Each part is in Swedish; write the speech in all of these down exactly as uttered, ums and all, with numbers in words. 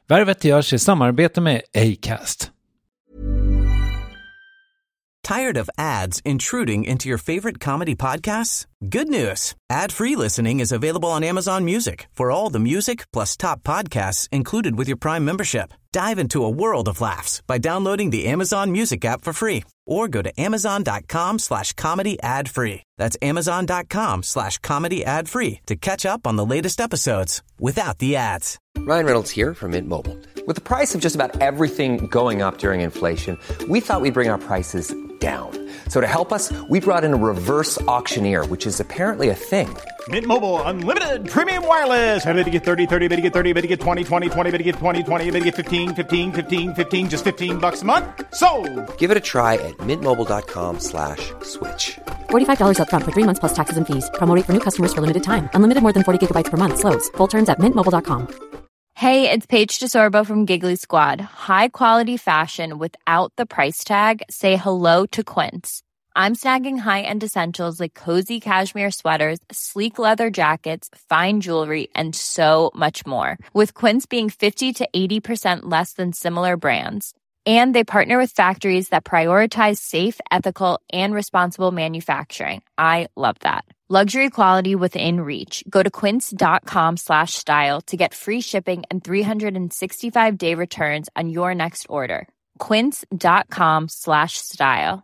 Värvet görs i samarbete med Acast. Tired of ads intruding into your favorite comedy podcasts? Good news. Ad-free listening is available on Amazon Music for all the music plus top podcasts included with your Prime membership. Dive into a world of laughs by downloading the Amazon Music app for free or go to amazon.com slash comedy ad free. That's amazon.com slash comedy ad free to catch up on the latest episodes without the ads. Ryan Reynolds here from Mint Mobile. With the price of just about everything going up during inflation, we thought we'd bring our prices down. So to help us, we brought in a reverse auctioneer, which is apparently a thing. Mint Mobile Unlimited Premium Wireless. How to get thirty, thirty, how to get thirty, how to get twenty, twenty, twenty, how to get twenty, twenty, how to get fifteen, fifteen, fifteen, fifteen, just fifteen bucks a month? Sold! Give it a try at mintmobile.com slash switch. forty-five dollars up front for three months plus taxes and fees. Promo rate for new customers for limited time. Unlimited more than forty gigabytes per month. Slows full terms at mint mobile dot com. Hey, it's Paige DeSorbo from Giggly Squad. High quality fashion without the price tag. Say hello to Quince. I'm snagging high-end essentials like cozy cashmere sweaters, sleek leather jackets, fine jewelry, and so much more. With Quince being fifty to eighty percent less than similar brands. And they partner with factories that prioritize safe, ethical, and responsible manufacturing. I love that. Luxury quality within reach. Go to quince.com slash style to get free shipping and three sixty-five day returns on your next order. Quince.com slash style.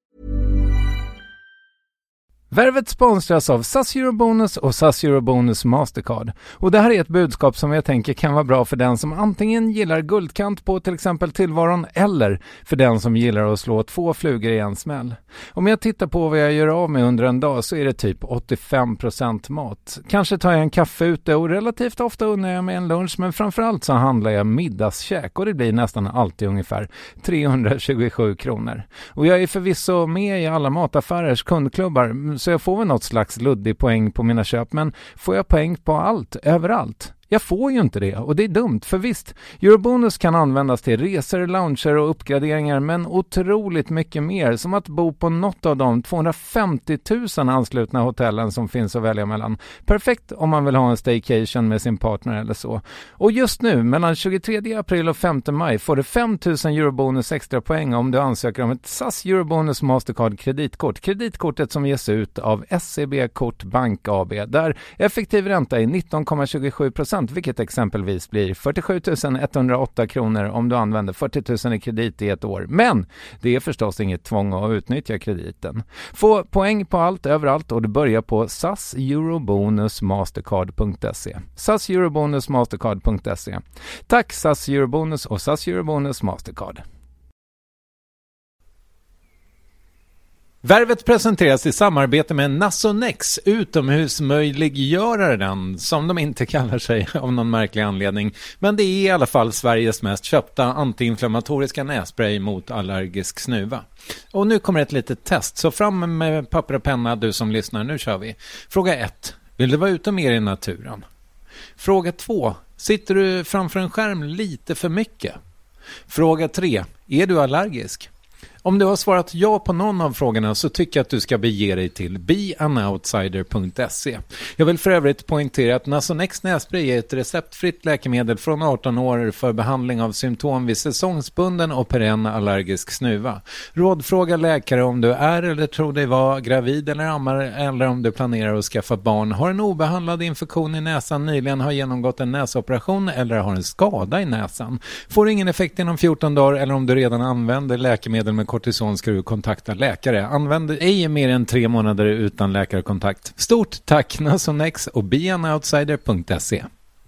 Värvet sponsras av S A S Eurobonus och S A S Eurobonus Mastercard. Och det här är ett budskap som jag tänker kan vara bra för den som antingen gillar guldkant på till exempel tillvaron eller för den som gillar att slå två flugor i en smäll. Om jag tittar på vad jag gör av med under en dag så är det typ åttiofem procent mat. Kanske tar jag en kaffe ute och relativt ofta unnar jag mig en lunch, men framförallt så handlar jag middagskäk och det blir nästan alltid ungefär trehundratjugosju kronor. Och jag är förvisso med i alla mataffärers kundklubbar, så jag får väl något slags luddig poäng på mina köp, men får jag poäng på allt, överallt? Jag får ju inte det och det är dumt, för visst, Eurobonus kan användas till resor, lounger och uppgraderingar, men otroligt mycket mer, som att bo på något av de tvåhundrafemtio tusen anslutna hotellen som finns att välja mellan. Perfekt om man vill ha en staycation med sin partner eller så. Och just nu, mellan tjugotredje april och femte maj, får du fem tusen Eurobonus extra poäng om du ansöker om ett S A S Eurobonus Mastercard kreditkort. Kreditkortet som ges ut av S C B Kort Bank A B, där effektiv ränta är nitton komma tjugosju procent, vilket exempelvis blir fyrtiosju tusen etthundraåtta kronor om du använder fyrtio tusen i kredit i ett år. Men det är förstås inget tvång att utnyttja krediten. Få poäng på allt överallt och du börjar på S A S Eurobonus Mastercard punkt se. S A S Eurobonus Mastercard punkt se. Tack S A S Eurobonus och S A S Eurobonus Mastercard. Värvet presenteras i samarbete med Nasonex, utomhusmöjliggöraren, som de inte kallar sig av någon märklig anledning. Men det är i alla fall Sveriges mest köpta antiinflammatoriska nässpray mot allergisk snuva. Och nu kommer ett litet test, så fram med papper och penna du som lyssnar, nu kör vi. Fråga ett. Vill du vara ute mer i naturen? Fråga två. Sitter du framför en skärm lite för mycket? Fråga tre. Är du allergisk? Om du har svarat ja på någon av frågorna så tycker jag att du ska bege dig till be an outsider punkt se. Jag vill för övrigt poängtera att Nasonex nässpray är ett receptfritt läkemedel från arton år för behandling av symptom vid säsongsbunden och perenn allergisk snuva. Rådfråga läkare om du är eller tror dig vara gravid eller ammar, eller om du planerar att skaffa barn, har en obehandlad infektion i näsan, nyligen har genomgått en näsoperation eller har en skada i näsan. Får ingen effekt inom fjorton dagar eller om du redan använder läkemedel med kortison ska du kontakta läkare. Använd ej mer än tre månader utan läkarkontakt. Stort tack Nasonex och be an outsider punkt se.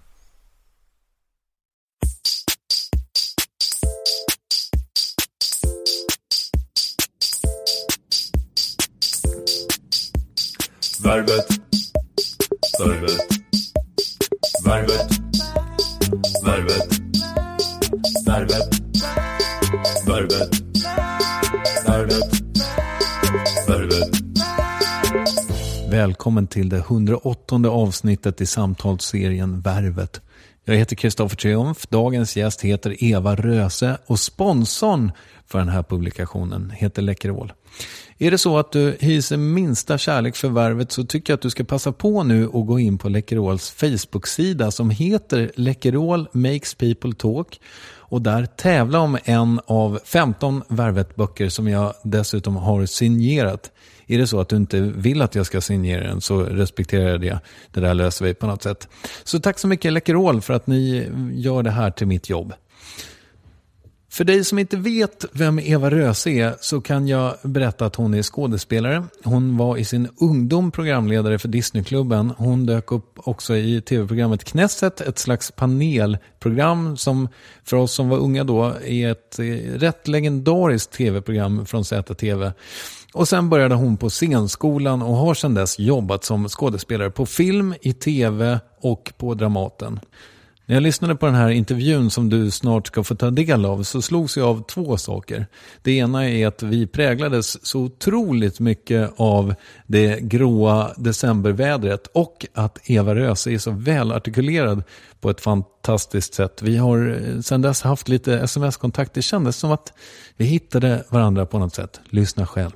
Värvet. Värvet. Värvet. Värvet. Värvet. Värvet. Värvet. Värvet. Välkommen till det hundraåttonde avsnittet i samtalsserien Värvet. Jag heter Kristoffer Triumf, dagens gäst heter Eva Röse och sponsorn för den här publikationen heter Läkerol. Är det så att du hyser minsta kärlek för Värvet så tycker jag att du ska passa på nu och gå in på Läkerols Facebook-sida som heter Läkerol Makes People Talk och där tävla om en av femton Värvet-böcker som jag dessutom har signerat. Är det så att du inte vill att jag ska signera den så respekterar jag det. Det där löser vi på något sätt. Så tack så mycket Läkerol för att ni gör det här till mitt jobb. För dig som inte vet vem Eva Röse är så kan jag berätta att hon är skådespelare. Hon var i sin ungdom programledare för Disneyklubben. Hon dök upp också i tv-programmet Knesset, ett slags panelprogram som för oss som var unga då är ett rätt legendariskt tv-program från Z T V. Och sen började hon på scenskolan och har sedan dess jobbat som skådespelare på film, i tv och på Dramaten. När jag lyssnade på den här intervjun som du snart ska få ta del av så slogs jag av två saker. Det ena är att vi präglades så otroligt mycket av det gråa decembervädret och att Eva Röse är så välartikulerad på ett fantastiskt sätt. Vi har sedan dess haft lite sms-kontakt. Det kändes som att vi hittade varandra på något sätt. Lyssna själv.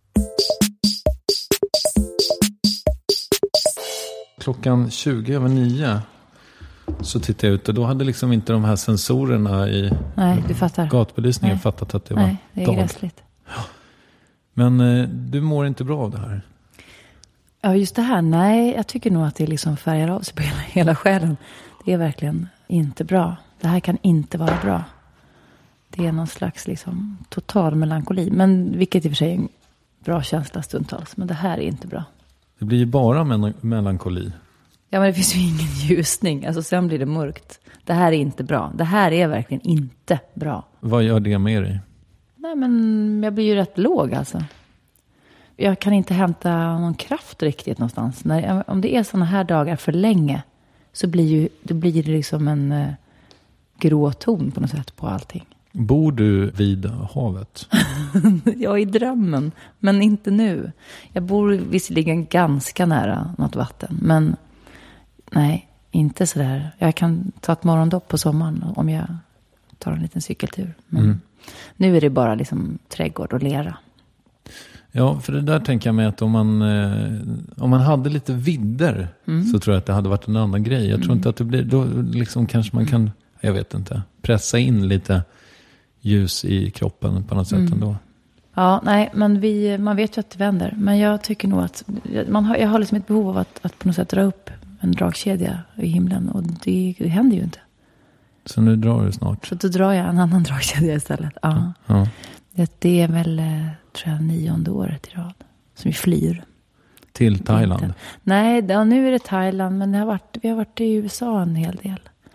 Klockan tjugo över nio så tittade jag ut och då hade liksom inte de här sensorerna i Nej, du fattar. gatbelysningen Nej. fattat att det Nej, var det är dag. gräsligt. Ja. Men eh, du mår inte bra av det här? Ja, just det här. Nej, jag tycker nog att det liksom färgar av sig på hela, hela själen. Det är verkligen inte bra. Det här kan inte vara bra. Det är någon slags liksom total melankoli. Men vilket i och för sig är en bra känsla stundtals. Men det här är inte bra. Det blir ju bara men- melankoli. Ja, men det finns ju ingen ljusning. Alltså sen blir det mörkt. Det här är inte bra. Det här är verkligen inte bra. Vad gör det med dig? Nej, men jag blir ju rätt låg alltså. Jag kan inte hämta någon kraft riktigt någonstans. När, om det är såna här dagar för länge så blir, ju, då blir det liksom en eh, grå ton på något sätt på allting. Bor du vid havet? Jag är i drömmen, men inte nu. Jag bor visserligen ganska nära något vatten, men nej, inte sådär. Jag kan ta ett morgondopp på sommaren om jag tar en liten cykeltur. Men mm. nu är det bara liksom trädgård och lera. Ja, för det där tänker jag mig att om man, eh, om man hade lite vidder mm. så tror jag att det hade varit en annan grej. Jag tror mm. inte att det blir, då liksom kanske man kan, jag vet inte, pressa in lite ljus i kroppen på något sätt mm. ändå. Ja, nej, men vi, man vet ju att det vänder. Men jag tycker nog att, man har, jag har liksom ett behov av att, att på något sätt dra upp en dragkedja i himlen. Och det, det händer ju inte. Så nu drar du snart? Så då drar jag en annan dragkedja istället. Ja. ja. Det, det är väl, tror jag, nionde året i rad som vi flyr. Till Thailand? Inte. Nej, ja, nu är det Thailand. Men det har varit, vi har varit i U S A en hel del.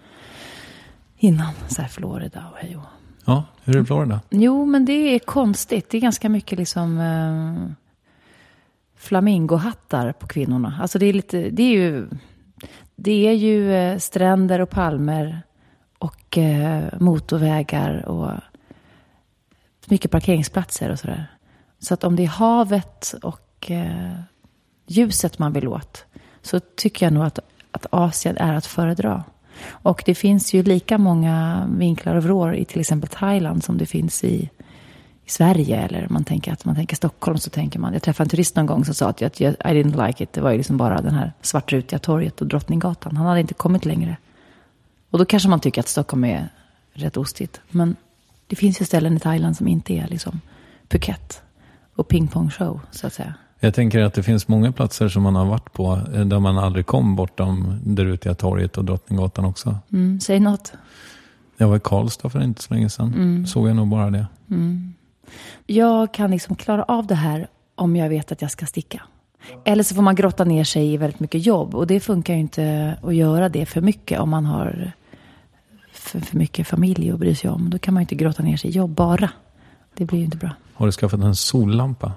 Innan, så här Florida och hej och. Ja, hur är det i Florida? Jo, men det är konstigt. Det är ganska mycket liksom eh, flamingohattar på kvinnorna. Alltså det är lite, det är ju, det är ju eh, stränder och palmer och eh, motorvägar och mycket parkeringsplatser och sådär. Så att om det är havet och eh, ljuset man vill åt så tycker jag nog att, att Asien är att föredra. Och det finns ju lika många vinklar och vrår i till exempel Thailand som det finns i, i Sverige. Eller man tänker att man tänker Stockholm så tänker man. Jag träffade en turist någon gång som sa att jag, I didn't like it. Det var ju liksom bara den här svartrutiga torget och Drottninggatan. Han hade inte kommit längre. Och då kanske man tycker att Stockholm är rätt ostigt. Men det finns ju ställen i Thailand som inte är liksom Phuket och pingpong show så att säga. Jag tänker att det finns många platser som man har varit på där man aldrig kom bortom det rutiga torget och Drottninggatan också. Mm, säg något. Jag var i Karlstad för inte så länge sedan. Mm. Såg jag nog bara det. Mm. Jag kan liksom klara av det här om jag vet att jag ska sticka. Eller så får man grotta ner sig i väldigt mycket jobb. Och det funkar ju inte att göra det för mycket om man har för, för mycket familj att bry sig om. Då kan man ju inte grotta ner sig i jobb bara. Det blir ju inte bra. Har du skaffat en sollampa?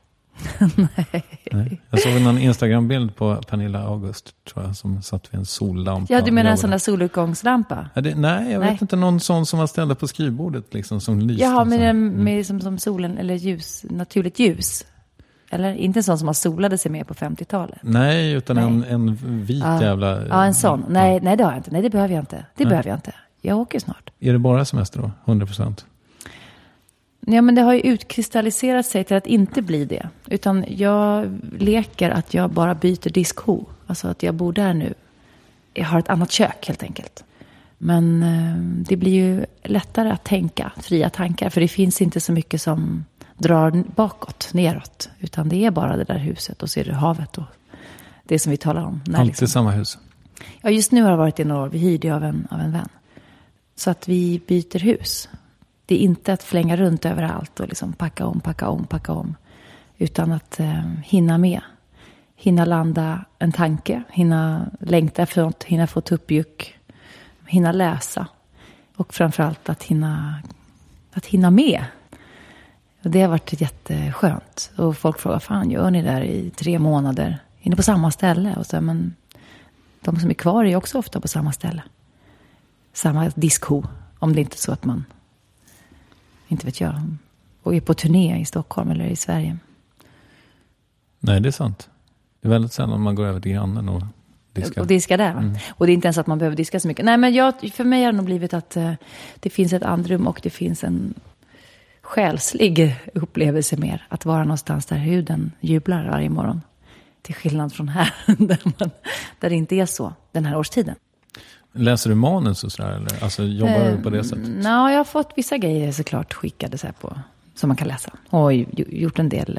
Nej. Nej. Jag såg en Instagram-bild på Pernilla August tror jag som satt vid en sollampa. Ja, du menar en sån där solutgångslampa? Ja, det, nej, jag nej. vet inte någon sån som var ställd på skrivbordet liksom som lyste. Jaha, men mm. med som, som solen eller ljus, naturligt ljus. Eller inte en sån som man solade sig med på femtiotalet. Nej, utan nej. En, en vit ja. jävla... Ja, en sån. Nej, nej, det har jag inte. Nej, det behöver jag inte. Det nej. behöver jag inte. Jag åker snart. Är det bara semester då? hundra procent? Ja, men det har ju utkristalliserat sig till att inte bli det. Utan jag leker att jag bara byter diskho. Alltså att jag bor där nu. Jag har ett annat kök helt enkelt. Men eh, det blir ju lättare att tänka, fria tankar. För det finns inte så mycket som drar bakåt, neråt. Utan det är bara det där huset och så är det havet och det som vi talar om. Alltid liksom. samma hus? Ja, just nu har det varit i några år. Vi hyrde av en, av en vän. Så att vi byter hus. Det är inte att flänga runt överallt och liksom packa om, packa om, packa om. Utan att eh, hinna med. Hinna landa en tanke. Hinna längta efter något. Hinna få tuppjuck. Hinna läsa. Och framförallt att hinna, att hinna med. Och det har varit jätteskönt. Och folk frågar, fan gör ni där i tre månader? Är ni på samma ställe? Och så, men de som är kvar är också ofta på samma ställe. Samma diskho. Om det inte är så att man, inte vet jag, och är på turné i Stockholm eller i Sverige. Nej, det är sant. Det är väldigt sällan man går över till grannen och diskar. Och diskar där, va? Mm. Och det är inte ens att man behöver diska så mycket. Nej, men jag, för mig har det nog blivit att uh, det finns ett andrum och det finns en själslig upplevelse mer. Att vara någonstans där huden jublar varje morgon. Till skillnad från här, där, man, där det inte är så den här årstiden. Läser du manus och sådär? Eller? Alltså jobbar eh, du på det sättet? Ja, jag har fått vissa grejer såklart skickade så här på, som man kan läsa. Och gjort en del,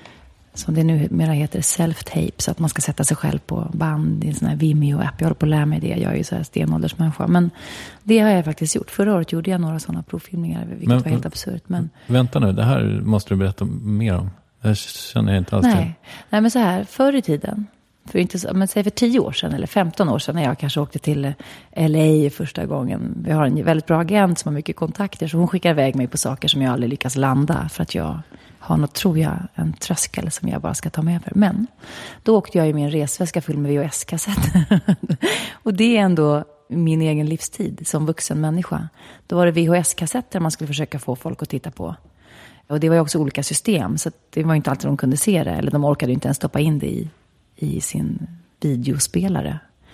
som det nu mera heter, self-tape. Så att man ska sätta sig själv på band i en sån här Vimeo-app. Jag håller på att lära mig det. Jag är ju så här stenåldersmänniska. Men det har jag faktiskt gjort. Förra året gjorde jag några sådana provfilmningar. Vilket men, var helt absurt. Men... Vänta nu, det här måste du berätta mer om. Det känner jag inte alls Nej. till. Nej, men så här, förr i tiden... För, inte så, men säg för tio år sedan eller femton år sedan när jag kanske åkte till L A första gången. Vi har en väldigt bra agent som har mycket kontakter. Så hon skickar iväg mig på saker som jag aldrig lyckas landa. För att jag har något, tror jag, en tröskel som jag bara ska ta med över. Men då åkte jag i min resväska full med V H S-kassetter. Och det är ändå min egen livstid som vuxen människa. Då var det V H S-kassetter man skulle försöka få folk att titta på. Och det var ju också olika system. Så det var inte alltid de kunde se det. Eller de orkade inte ens stoppa in det i i sin videospelare.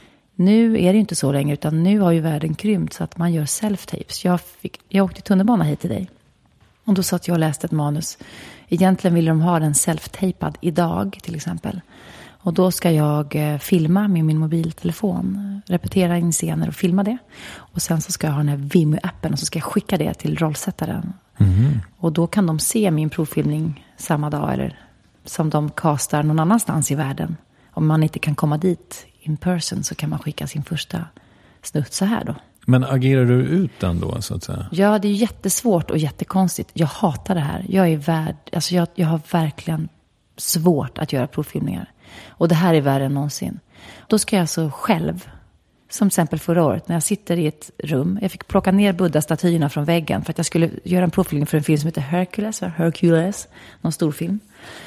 Nu är det ju inte så längre, utan nu har ju världen krympt så att man gör self-tapes. Jag, fick, jag åkte tunnelbana hit till dig. Och då satt jag och läste ett manus. Egentligen ville de ha den self-tapad idag till exempel. Och då ska jag eh, filma med min mobiltelefon. Repetera in scener och filma det. Och sen så ska jag ha den här Vimeo-appen och så ska jag skicka det till rollsättaren. Mm. Och då kan de se min provfilmning samma dag eller som de castar någon annanstans i världen. Om man inte kan komma dit in person så kan man skicka sin första snutt så här då. Men agerar du ut den då så att säga? Ja, det är jättesvårt och jättekonstigt. Jag hatar det här. Jag är värd, alltså jag, jag har verkligen svårt att göra provfilmningar. Och det här är värre än någonsin. Då ska jag alltså själv, som exempel förra året, när jag sitter i ett rum. Jag fick plocka ner Buddha-statyerna från väggen för att jag skulle göra en provfilmning för en film som heter Hercules. Hercules, någon stor film.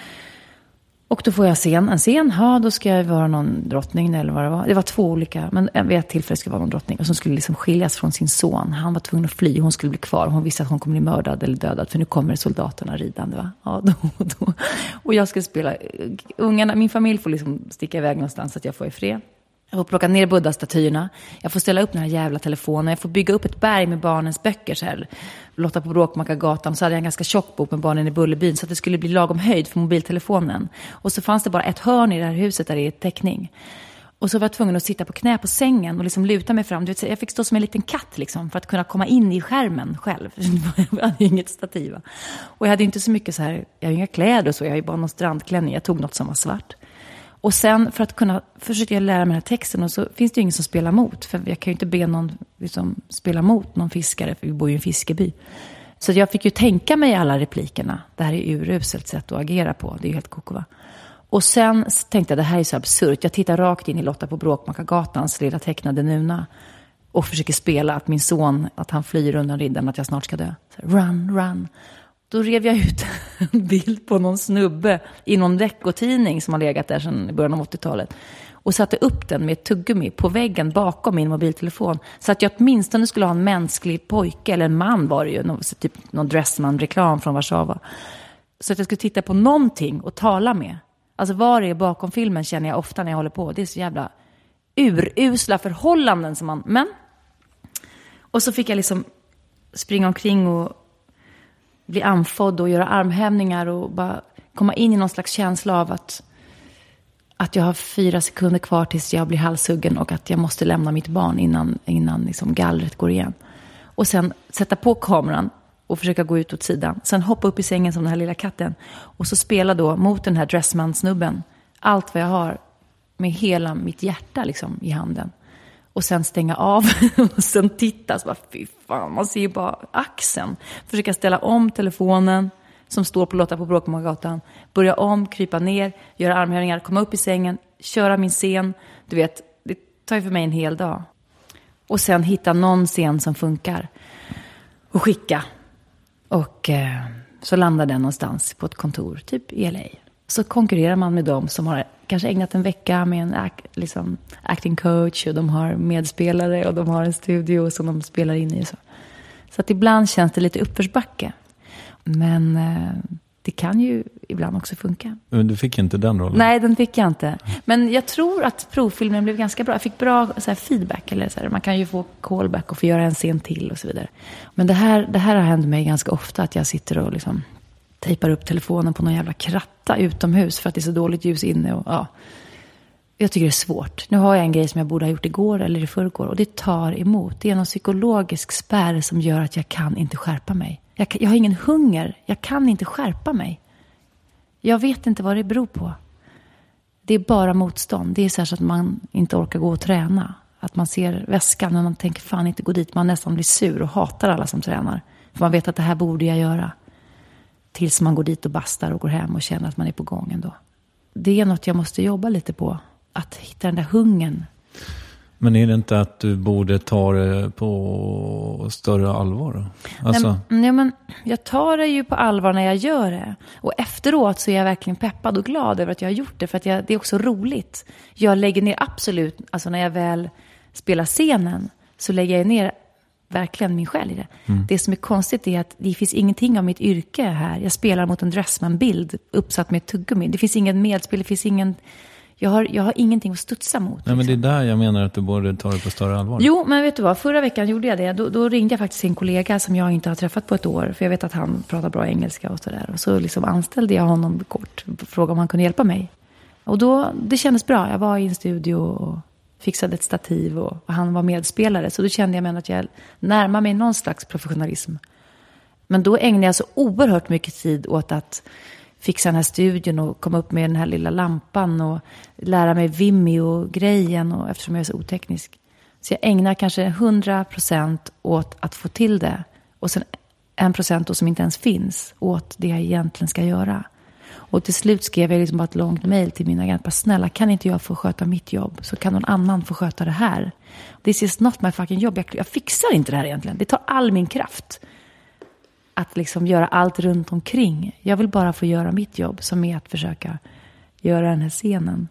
Och då får jag scen, en scen, ja då ska jag vara någon drottning eller vad det var. Det var två olika, men vid ett tillfälle skulle vara någon drottning. Och som skulle liksom skiljas från sin son. Han var tvungen att fly, hon skulle bli kvar. Hon visste att hon kommer bli mördad eller dödad. För nu kommer soldaterna ridande, va? Ja, då, då. Och jag ska spela, ungarna, min familj får liksom sticka iväg någonstans så att jag får i fred. Jag får plocka ner Buddha-statyerna. Jag får ställa upp den här jävla telefonen. Jag får bygga upp ett berg med barnens böcker. Så här. Lotta på Bråkmakargatan. Så hade jag en ganska tjock bok med barnen i Bullerbyn. Så att det skulle bli lagom höjd för mobiltelefonen. Och så fanns det bara ett hörn i det här huset där det är täckning. Och så var jag tvungen att sitta på knä på sängen och liksom luta mig fram. Du vet, jag fick stå som en liten katt liksom, för att kunna komma in i skärmen själv. Jag hade inget stativ. Och jag hade inte så mycket så här, jag har inga kläder och så. Jag har ju bara någon strandklänning. Jag tog något som var svart. Och sen för att kunna försöka jag lära mig den här texten och så finns det ju ingen som spelar mot. För jag kan ju inte be någon liksom, spela mot någon fiskare, för vi bor ju i en fiskeby. Så jag fick ju tänka mig alla replikerna. Det här är ju uruselt sätt att agera på. Det är ju helt koko, va? Och sen tänkte jag, det här är så absurt. Jag tittar rakt in i Lotta på Bråkmakargatans lilla tecknade Nuna. Och försöker spela att min son, att han flyr undan riddaren, att jag snart ska dö. Så, run, run. Då rev jag ut en bild på någon snubbe i någon veckotidning som har legat där sedan början av åttiotalet. Och satte upp den med ett tuggummi på väggen bakom min mobiltelefon. Så att jag åtminstone skulle ha en mänsklig pojke, eller en man var det ju. Någon, typ någon Dressman-reklam från Warszawa. Så att jag skulle titta på någonting och tala med. Alltså vad det är bakom filmen känner jag ofta när jag håller på. Det är så jävla urusla förhållanden som man... Men... Och så fick jag liksom springa omkring och bli andfådd och göra armhävningar och bara komma in i någon slags känsla av att, att jag har fyra sekunder kvar tills jag blir halshuggen och att jag måste lämna mitt barn innan, innan liksom gallret går igen. Och sen sätta på kameran och försöka gå ut åt sidan. Sen hoppa upp i sängen som den här lilla katten. Och så spela då mot den här Dressman-snubben. Allt vad jag har med hela mitt hjärta liksom i handen. Och sen stänga av och sen titta. Så bara, fy fan, man ser ju bara axeln. Försöka ställa om telefonen som står på Lotta på Bråkmålgatan. Börja om, krypa ner, göra armhävningar, komma upp i sängen, köra min scen. Du vet, det tar ju för mig en hel dag. Och sen hitta någon scen som funkar. Och skicka. Och eh, så landar den någonstans på ett kontor, typ i L A. Så konkurrerar man med dem som har kanske ägnat en vecka med en act, liksom, acting coach. Och de har medspelare och de har en studio som de spelar in i. Så, så att ibland känns det lite uppförsbacke. Men eh, det kan ju ibland också funka. Men du fick inte den rollen? Nej, den fick jag inte. Men jag tror att provfilmen blev ganska bra. Jag fick bra så här, feedback. Eller så här. Man kan ju få callback och få göra en scen till och så vidare. Men det här, det här har hänt mig ganska ofta. Att jag sitter och liksom tejpar upp telefonen på någon jävla kratta utomhus. För att det är så dåligt ljus inne. Och, ja. Jag tycker det är svårt. Nu har jag en grej som jag borde ha gjort igår eller i förrgår. Och det tar emot. Det är någon psykologisk spärr som gör att jag kan inte skärpa mig. Jag, jag har ingen hunger. Jag kan inte skärpa mig. Jag vet inte vad det beror på. Det är bara motstånd. Det är så här så att man inte orkar gå och träna. Att man ser väskan och man tänker fan inte gå dit. Man nästan blir sur och hatar alla som tränar. För man vet att det här borde jag göra. Tills man går dit och bastar och går hem och känner att man är på gång ändå. Det är något jag måste jobba lite på. Att hitta den där hungern. Men är det inte att du borde ta det på större allvar då? Alltså... Nej, nej, men jag tar det ju på allvar när jag gör det. Och efteråt så är jag verkligen peppad och glad över att jag har gjort det. För att jag, det är också roligt. Jag lägger ner absolut, alltså när jag väl spelar scenen så lägger jag ner verkligen min själ i det. Mm. Det som är konstigt är att det finns ingenting av mitt yrke här. Jag spelar mot en Dressman-bild uppsatt med ett tuggummi. Det finns ingen medspel, det finns ingen... Jag har, jag har ingenting att studsa mot. Nej, liksom. Men det är där jag menar att du borde ta det på större allvar. Jo, men vet du vad? Förra veckan gjorde jag det. Då, då ringde jag faktiskt en kollega som jag inte har träffat på ett år. För jag vet att han pratar bra engelska och sådär. Och så liksom anställde jag honom kort. Frågade om han kunde hjälpa mig. Och då, det kändes bra. Jag var i en studio och fixade ett stativ. Och, och han var medspelare. Så då kände jag att jag närmade mig någon slags professionalism. Men då ägnade jag så oerhört mycket tid åt att fixa den här studion och komma upp med den här lilla lampan och lära mig Vimeo-grejen och eftersom jag är så oteknisk. Så jag ägnar kanske hundra procent åt att få till det och sen en procent som inte ens finns åt det jag egentligen ska göra. Och till slut skrev jag liksom bara ett långt mejl till min agent. Bara, snälla, kan inte jag få sköta mitt jobb så kan någon annan få sköta det här. This is not my fucking jobb. Jag, jag fixar inte det här egentligen. Det tar all min kraft. Att liksom göra allt runt omkring. Jag vill bara få göra mitt jobb som är att försöka göra den här scenen.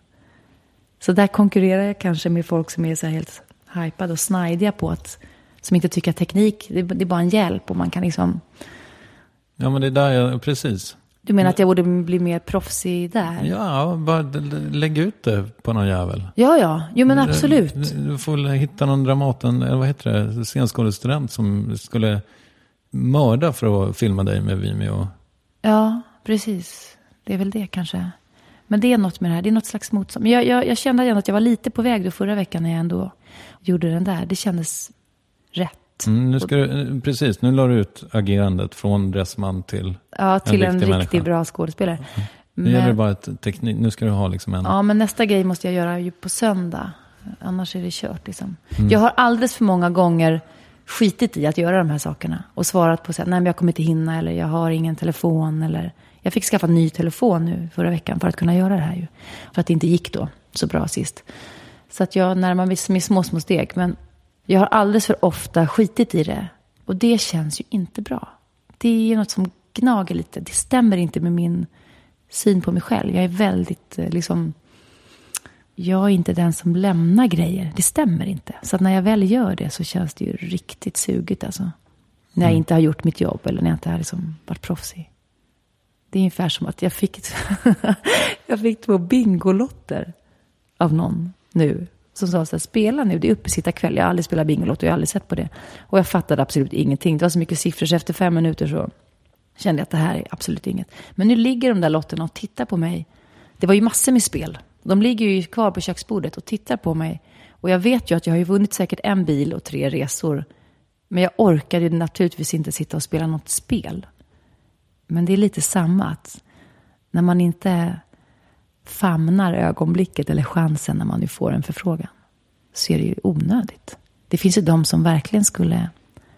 Så där konkurrerar jag kanske med folk som är så här helt hypade och snajdiga på att, som inte tycker att teknik, det, det är bara en hjälp och man kan liksom... Ja, men det är där jag, precis. Du menar att jag borde bli mer proffsig där? Ja, bara lägg ut det på någon jävel. Ja, ja. Jo, men absolut. Du, du får hitta någon Dramaten, eller vad heter det, scenskådespelare som skulle... mörda för att filma dig med Vimeo. Ja, precis. Det är väl det kanske. Men det är något med det här. Det är något slags motstånd. Men jag, jag, jag kände ändå att jag var lite på väg då förra veckan när jag ändå gjorde den där. Det kändes rätt. Mm, nu ska du, precis, nu la du ut agerandet från Dressman till ja, till en, en riktigt människa. Bra skådespelare. Mm. Nu men, gäller det bara ett teknik. Nu ska du ha liksom en... Ja, men nästa grej måste jag göra ju på söndag. Annars är det kört liksom. Mm. Jag har alldeles för många gånger skitit i att göra de här sakerna och svarat på så här, nej men jag kommer inte hinna eller jag har ingen telefon eller jag fick skaffa en ny telefon nu förra veckan för att kunna göra det här ju. För att det inte gick då så bra sist. Så att jag närmar mig med små små steg, men jag har alldeles för ofta skitit i det och det känns ju inte bra. Det är något som gnager lite. Det stämmer inte med min syn på mig själv. Jag är väldigt liksom, jag är inte den som lämnar grejer. Det stämmer inte. Så att när jag väl gör det så känns det ju riktigt sugigt. Alltså. När jag inte har gjort mitt jobb eller när jag inte har liksom varit proffsig. Det är ungefär som att jag fick, jag fick två bingolotter av någon nu. Som sa så här, spela nu, det är uppesittarkväll. Jag har aldrig spelat bingolott och jag har aldrig sett på det. Och jag fattade absolut ingenting. Det var så mycket siffror så efter fem minuter så kände jag att det här är absolut inget. Men nu ligger de där lotterna och tittar på mig. Det var ju massor med spel. De ligger ju kvar på köksbordet och tittar på mig. Och jag vet ju att jag har ju vunnit säkert en bil och tre resor. Men jag orkade naturligtvis inte sitta och spela något spel. Men det är lite samma att när man inte famnar ögonblicket eller chansen när man nu får en förfrågan, så är det ju onödigt. Det finns ju de som verkligen skulle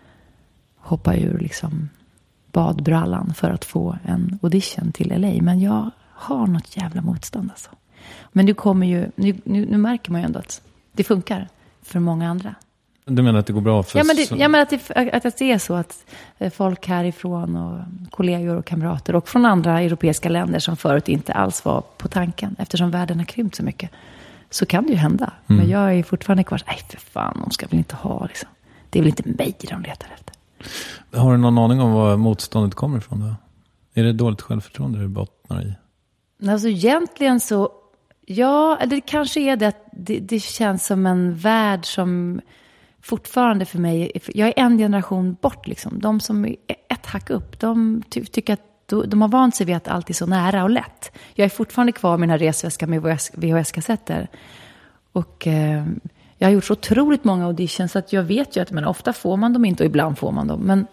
hoppa ur liksom badbrallan för att få en audition till L A. Men jag har något jävla motstånd alltså. Men nu kommer ju, nu, nu, nu märker man ju ändå att det funkar för många andra. Du menar att det går bra för... Ja, men det, jag menar att det, att det är så att folk härifrån och kollegor och kamrater och från andra europeiska länder som förut inte alls var på tanken, eftersom världen har krympt så mycket, så kan det ju hända. Mm. Men jag är fortfarande kvar, nej för fan, de ska väl inte ha liksom. Det är väl inte mig de letar efter. Har du någon aning om var motståndet kommer ifrån då? Är det dåligt självförtroende du bottnar i? Alltså egentligen så, ja, eller det kanske är det att det, det känns som en värld som fortfarande för mig, jag är en generation bort liksom. De som är ett hack upp, de ty- tycker att de har vant sig vid att allt är så nära och lätt. Jag är fortfarande kvar med den här resväskan med V H S-kassetter. Och eh, jag har gjort så otroligt många auditions så att jag vet ju att men ofta får man dem inte och ibland får man dem. Men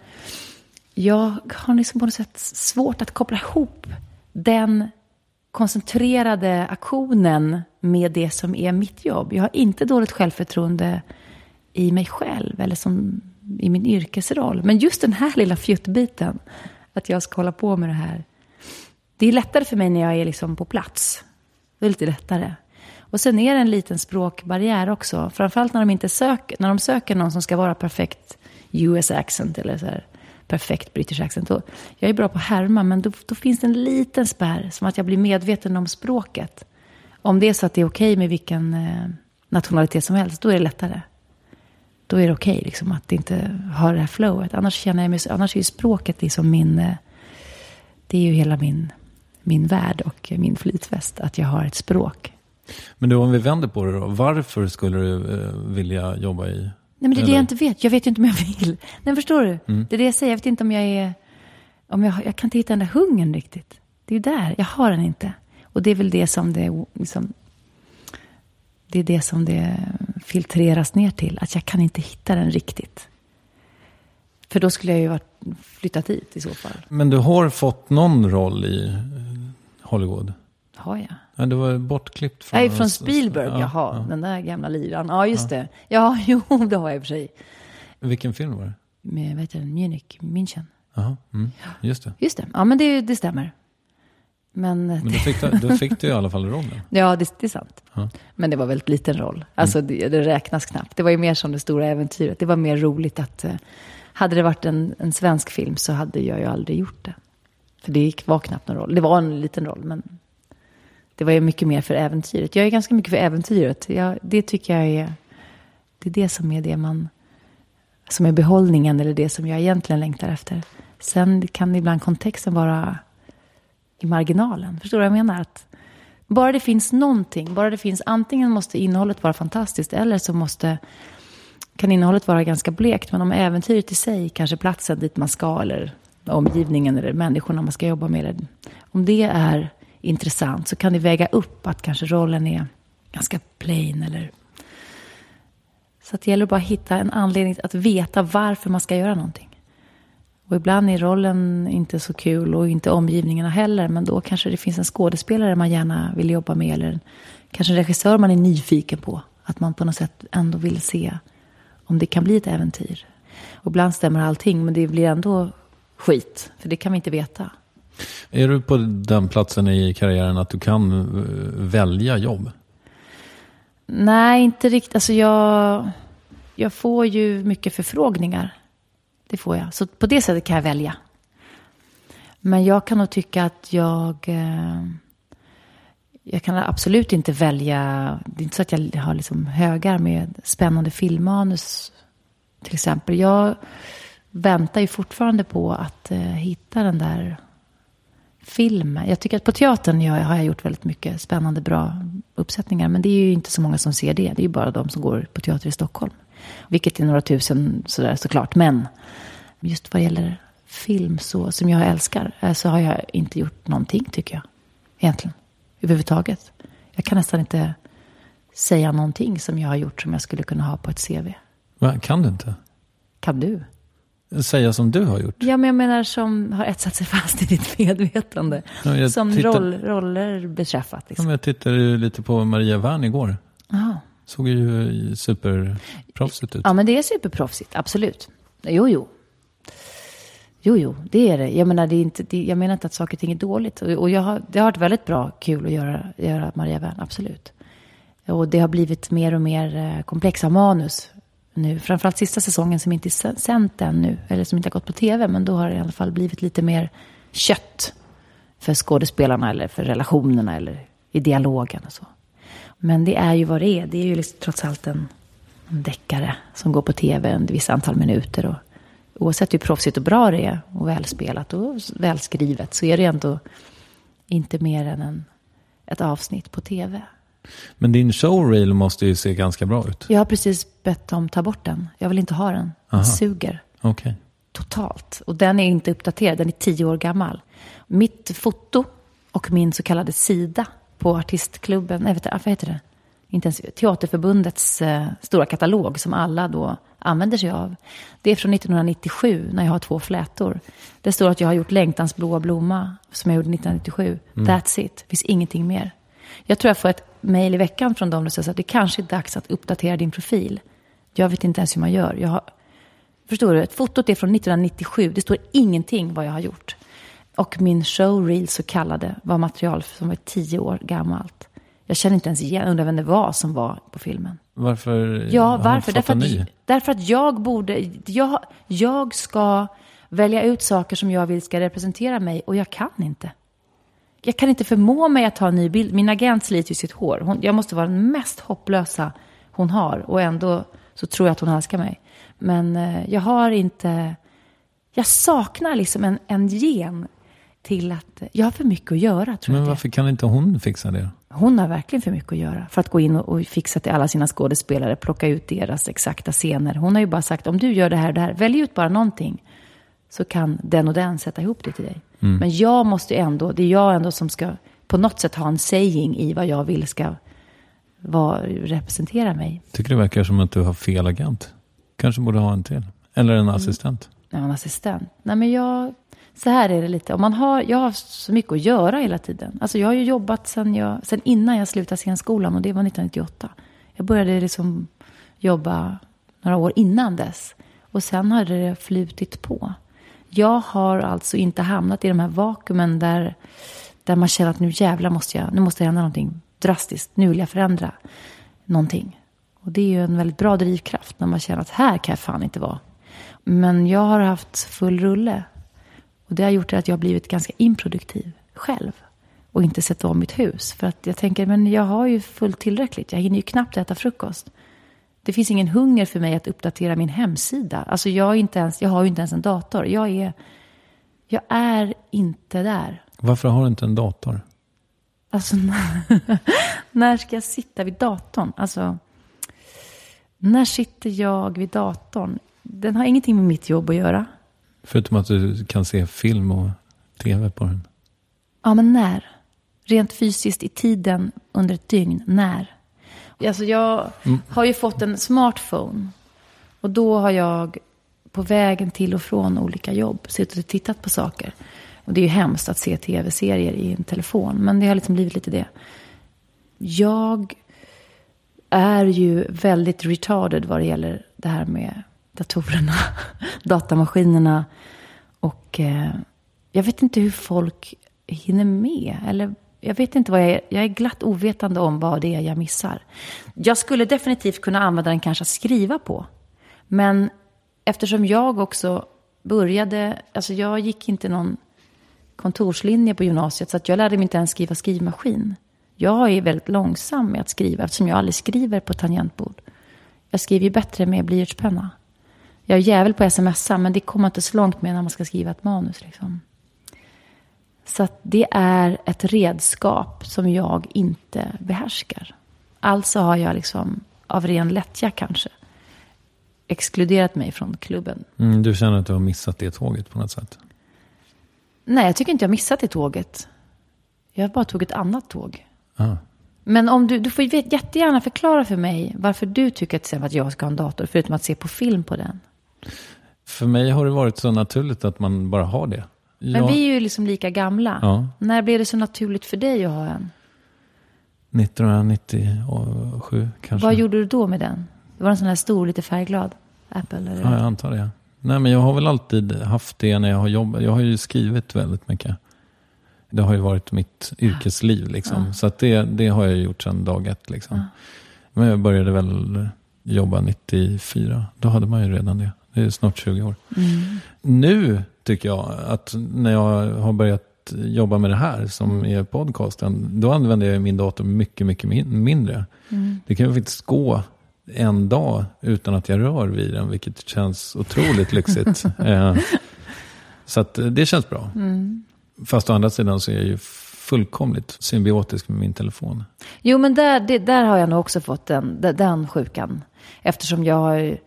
jag har liksom på något sätt svårt att koppla ihop den koncentrerade aktionen med det som är mitt jobb. Jag har inte dåligt självförtroende i mig själv eller som i min yrkesroll. Men just den här lilla fjuttbiten, att jag ska hålla på med det här. Det är lättare för mig när jag är liksom på plats. Det är lite lättare. Och sen är det en liten språkbarriär också. Framförallt när de inte söker, när de söker någon som ska vara perfekt U S accent eller så här, perfekt British accent. Då, jag är bra på härma, men då, då finns det en liten spärr som att jag blir medveten om språket. Om det är så att det är okej med vilken eh, nationalitet som helst, då är det lättare. Då är det okej liksom, att inte ha det här flowet. Annars känner jag mig, annars är ju språket liksom min, det är ju hela min, min värld och min flytväst, att jag har ett språk. Men då om vi vänder på det då, varför skulle du eh, vilja jobba i? Nej, men det är det jag inte vet. Jag vet ju inte om jag vill. Nej, förstår du? Mm. Det är det jag säger. Jag vet inte om jag är, om jag, jag kan inte hitta den där hungern riktigt. Det är ju där, jag har den inte. Och det är väl det som det liksom, det är det som det filtreras ner till. Att jag kan inte hitta den riktigt. För då skulle jag ju varit flyttat hit i så fall. Men du har fått någon roll i Hollywood? Har jag? Ja, det var bortklippt från... Nej, från Spielberg, ja, jaha. Ja. Den där gamla liran. Ja, just ja. det. Ja, jo, det har jag i och för sig. Vilken film var det? Med, vad heter den? Munich, München. Jaha, mm. just det. Just det, ja men det, det stämmer. Men, men då, fick du, då fick du i alla fall rollen. Ja, det, det är sant. Ja. Men det var väldigt liten roll. Alltså mm. det, det räknas knappt. Det var ju mer som det stora äventyret. Det var mer roligt att... Uh, hade det varit en, en svensk film så hade jag ju aldrig gjort det. För det var knappt någon roll. Det var en liten roll, men... Det var ju mycket mer för äventyret. Jag är ganska mycket för äventyret. Jag, det tycker jag är... Det är det som är det man... Som är behållningen eller det som jag egentligen längtar efter. Sen kan ibland kontexten vara i marginalen. Förstår du vad jag menar? Att bara det finns någonting. Bara det finns... Antingen måste innehållet vara fantastiskt. Eller så måste... Kan innehållet vara ganska blekt. Men om äventyret i sig, kanske platsen dit man ska. Eller omgivningen eller människorna man ska jobba med. Eller, om det är... intressant så kan det väga upp att kanske rollen är ganska plain eller så att det gäller bara att hitta en anledning att veta varför man ska göra någonting. Och ibland är rollen inte så kul och inte omgivningarna heller, men då kanske det finns en skådespelare man gärna vill jobba med eller kanske en regissör man är nyfiken på, att man på något sätt ändå vill se om det kan bli ett äventyr. Och ibland stämmer allting, men det blir ändå skit, för det kan vi inte veta. Är du på den platsen i karriären att du kan välja jobb? Nej, inte riktigt. Alltså jag, jag får ju mycket förfrågningar. Det får jag. Så på det sättet kan jag välja. Men jag kan nog tycka att jag... Jag kan absolut inte välja... Det är inte så att jag har liksom högar med spännande filmmanus. Till exempel. Jag väntar ju fortfarande på att hitta den där... filmen. Jag tycker att på teatern jag, har jag gjort väldigt mycket spännande, bra uppsättningar. Men det är ju inte så många som ser det. Det är ju bara de som går på teater i Stockholm. Vilket är några tusen sådär, såklart. Men just vad gäller film så, som jag älskar, så har jag inte gjort någonting, tycker jag. Egentligen. Överhuvudtaget. Jag kan nästan inte säga någonting som jag har gjort som jag skulle kunna ha på ett C V. Va, kan du inte? Kan du? Säga som du har gjort? Ja, men jag menar som har etsat sig fast i ditt medvetande. Ja, som tittar... roll, roller beträffat. Liksom. Ja, men jag tittade ju lite på Maria Wern igår. Aha. Såg ju superproffsigt ut. Ja, men det är superproffsigt, absolut. Jo, jo. Jo, jo, det är det. Jag menar, det är inte, det, jag menar inte att saker och ting är dåligt. Och, och jag har, det har varit väldigt bra, kul att göra, göra Maria Wern, absolut. Och det har blivit mer och mer eh, komplexa manus nu. Framförallt sista säsongen som inte är sänt än nu. Eller som inte har gått på tv. Men då har det i alla fall blivit lite mer kött för skådespelarna eller för relationerna eller i dialogen och så. Men det är ju vad det är. Det är ju liksom trots allt en, en deckare som går på tv en viss antal minuter. Och oavsett hur proffsigt och bra det är och välspelat och välskrivet så är det ändå inte mer än en, ett avsnitt på tv. Men din showreel måste ju se ganska bra ut. Jag har precis bett om ta bort den. Jag vill inte ha den. Den suger. Okay. Totalt. Och den är inte uppdaterad. Den är tio år gammal. Mitt foto och min så kallade sida på artistklubben, nej, vet du, vad heter det? Inte ens Teaterförbundets eh, stora katalog som alla då använder sig av. Det är från nittonhundranittiosju när jag har två flätor. Det står att jag har gjort Längtans blåa blomma som jag gjorde nittonhundranittiosju. Mm. That's it. Det finns ingenting mer. Jag tror jag får ett mejl i veckan från dem och säger att det kanske är dags att uppdatera din profil. Jag vet inte ens hur man gör. Jag har, förstår du? Ett fotot är från nittonhundranittiosju. Det står ingenting vad jag har gjort. Och min showreel så kallade var material som var tio år gammalt. Jag känner inte ens igen, undrar vem det var som var på filmen. Varför? Ja, varför? Därför att, därför att jag borde... Jag, jag ska välja ut saker som jag vill ska representera mig och jag kan inte. Jag kan inte förmå mig att ta en ny bild. Min agent sliter ju sitt hår. Hon, jag måste vara den mest hopplösa hon har. Och ändå så tror jag att hon älskar mig. Men eh, jag har inte... Jag saknar liksom en, en gen till att... Jag har för mycket att göra, tror Men jag. varför kan inte hon fixa det? Hon har verkligen för mycket att göra. För att gå in och, och fixa till alla sina skådespelare. Plocka ut deras exakta scener. Hon har ju bara sagt, om du gör det här och det här. Välj ut bara någonting. Så kan den och den sätta ihop det till dig. Mm. Men jag måste ändå, det är jag ändå som ska på något sätt ha en saying i vad jag vill ska vara, representera mig. Tycker det verkar som att du har fel agent. Kanske borde ha en till. Eller en assistent. Ja, en assistent. Nej, men jag, så här är det lite. Om man har, jag har så mycket att göra hela tiden. Alltså jag har ju jobbat sen, jag, sen innan jag slutade scenskolan och det var nittonhundranittioåtta. Jag började liksom jobba några år innan dess. Och sen har det flutit på. Jag har alltså inte hamnat i de här vakuumen där, där man känner att nu jävlar måste jag, nu måste jag hända någonting drastiskt. Nu vill jag förändra någonting. Och det är ju en väldigt bra drivkraft när man känner att här kan jag fan inte vara. Men jag har haft full rulle. Och det har gjort att jag har blivit ganska improduktiv själv. Och inte sett om mitt hus. För att jag tänker, men jag har ju fullt tillräckligt. Jag hinner ju knappt äta frukost. Det finns ingen hunger för mig att uppdatera min hemsida. Alltså jag, är inte ens, jag har ju inte ens en dator. Jag är, jag är inte där. Varför har du inte en dator? Alltså, när ska jag sitta vid datorn? Alltså, när sitter jag vid datorn? Den har ingenting med mitt jobb att göra. Förutom att du kan se film och tv på den. Ja, men när? Rent fysiskt i tiden under ett dygn. När? Alltså jag mm. har ju fått en smartphone. Och då har jag på vägen till och från olika jobb suttit och tittat på saker. Och det är ju hemskt att se tv-serier i en telefon. Men det har liksom blivit lite det. Jag är ju väldigt retarded vad det gäller det här med datorerna, datamaskinerna. Och eh, jag vet inte hur folk hinner med. Eller jag vet inte vad jag är. Jag är glatt ovetande om vad det är jag missar. Jag skulle definitivt kunna använda den kanske att skriva på. Men eftersom jag också började, alltså jag gick inte någon kontorslinje på gymnasiet så att jag lärde mig inte ens skriva skrivmaskin. Jag är väldigt långsam med att skriva eftersom jag aldrig skriver på tangentbord. Jag skriver ju bättre med blyertspenna. Jag är jävel på smsa men det kommer inte så långt med när man ska skriva ett manus liksom. Så att det är ett redskap som jag inte behärskar. Alltså har jag liksom av ren lättja kanske exkluderat mig från klubben. Mm, du känner att du har missat det tåget på något sätt? Nej, jag tycker inte jag har missat det tåget. Jag har bara tagit ett annat tåg. Ah. Men om du, du får jättegärna förklara för mig varför du tycker till exempel att jag ska ha en dator, förutom att se på film på den. För mig har det varit så naturligt att man bara har det. Men jag... vi är ju liksom lika gamla. Ja. När blev det så naturligt för dig att ha en? nittonhundranittiosju kanske. Vad gjorde du då med den? Det var en sån här stor, lite färgglad Apple? Eller? Ja, jag antar det. Nej, men jag har väl alltid haft det när jag har jobbat. Jag har ju skrivit väldigt mycket. Det har ju varit mitt yrkesliv liksom. Ja. Så att det, det har jag gjort sedan dag ett liksom. Ja. Men jag började väl jobba nittiofyra. Då hade man ju redan det. Det är snart tjugo år. Mm. Nu tycker jag att när jag har börjat jobba med det här som Mm. är podcasten, då använder jag min dator mycket, mycket min- mindre. Mm. Det kan ju faktiskt gå en dag utan att jag rör vid den, vilket känns otroligt lyxigt. eh, så att det känns bra. Mm. Fast å andra sidan så är jag ju fullkomligt symbiotisk med min telefon. Jo, men där, det, där har jag nog också fått den, den, den sjukan. Eftersom jag har...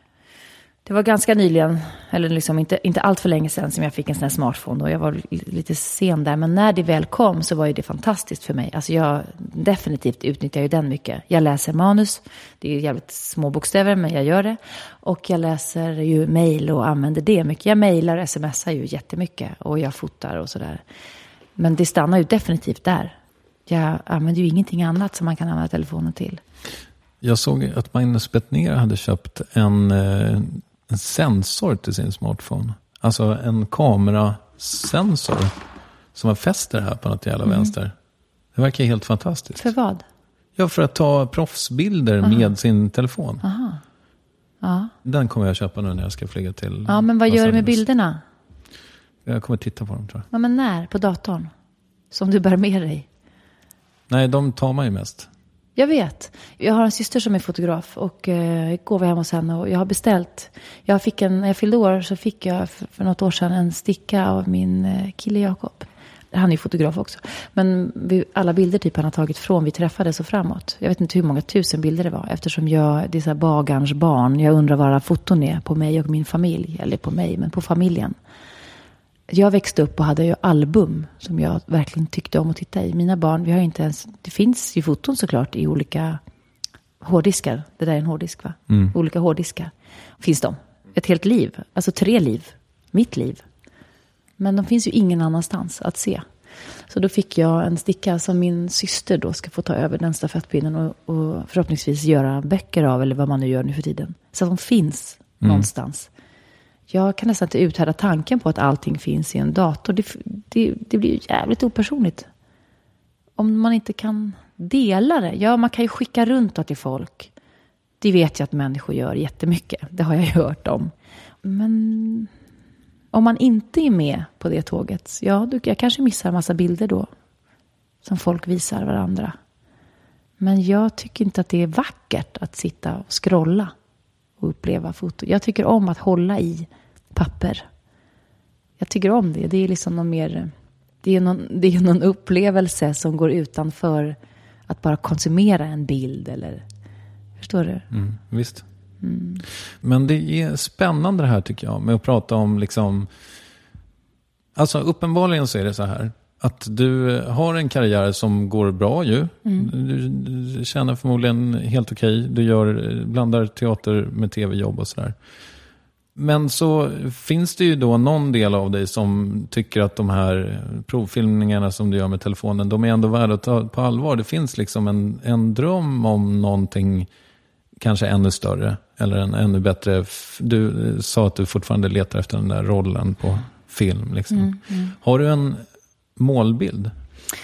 Det var ganska nyligen, eller liksom inte, inte allt för länge sedan som jag fick en sån här smartphone. Och jag var lite sen där. Men när det väl kom så var ju det fantastiskt för mig. Alltså jag definitivt utnyttjar ju den mycket. Jag läser manus. Det är ju jävligt små bokstäver, men jag gör det. Och jag läser ju mejl och använder det mycket. Jag mejlar och smsar ju jättemycket. Och jag fotar och sådär. Men det stannar ju definitivt där. Jag använder ju ingenting annat som man kan använda telefonen till. Jag såg att Magnus Bettner hade köpt en... Eh, en sensor till sin smartphone. Alltså en kamerasensor som man fäster här på något jävla mm. vänster. Det verkar helt fantastiskt. För vad? Ja, för att ta proffsbilder Aha. med sin telefon. Aha. Ja. Den kommer jag köpa nu när jag ska flyga till. Ja, men vad gör du med bilderna? Jag kommer titta på dem, tror jag. Ja, men när? På datorn? Som du bär med dig? Nej, de tar man ju mest. Jag vet. Jag har en syster som är fotograf och eh, igår var jag hemma hos henne och jag har beställt. Jag fick en, när jag fyllde år så fick jag för, för något år sedan en sticka av min eh, kille Jakob. Han är ju fotograf också. Men vi, alla bilder typ han har tagit från vi träffades och framåt. Jag vet inte hur många tusen bilder det var. Eftersom jag, det är så här bagarns barn. Jag undrar vad alla foton är på mig och min familj. Eller på mig, men på familjen. Jag växte upp och hade ju album som jag verkligen tyckte om att titta i. Mina barn, vi har inte ens... Det finns ju foton såklart i olika hårddiskar. Det där är en hårddisk, va? Mm. Olika hårddiskar. Finns de? Ett helt liv. Alltså tre liv. Mitt liv. Men de finns ju ingen annanstans att se. Så då fick jag en sticka som min syster då ska få ta över den stafettpinnen och, och förhoppningsvis göra böcker av, eller vad man nu gör nu för tiden. Så att de finns mm. någonstans. Jag kan nästan inte uthärda tanken på att allting finns i en dator. Det, det, det blir ju jävligt opersonligt. Om man inte kan dela det. Ja, man kan ju skicka runt det till folk. Det vet jag att människor gör jättemycket. Det har jag hört om. Men om man inte är med på det tåget. Ja, då, jag kanske missar en massa bilder då. Som folk visar varandra. Men jag tycker inte att det är vackert att sitta och scrolla. Och uppleva foto. Jag tycker om att hålla i papper. Jag tycker om det. Det är liksom någon mer... Det är någon, det är någon upplevelse som går utanför att bara konsumera en bild. Eller, förstår du? Mm, visst. Mm. Men det är spännande det här tycker jag. Med att prata om liksom... Alltså uppenbarligen så är det så här. Att du har en karriär som går bra ju. Mm. Du, du känner förmodligen helt okej. Du gör, blandar teater med tv-jobb och sådär. Men så finns det ju då någon del av dig som tycker att de här provfilmningarna som du gör med telefonen, de är ändå värda att ta på allvar. Det finns liksom en, en dröm om någonting kanske ännu större. Eller en ännu bättre... Du sa att du fortfarande letar efter den där rollen på film. Liksom. Mm, mm. Har du en målbild?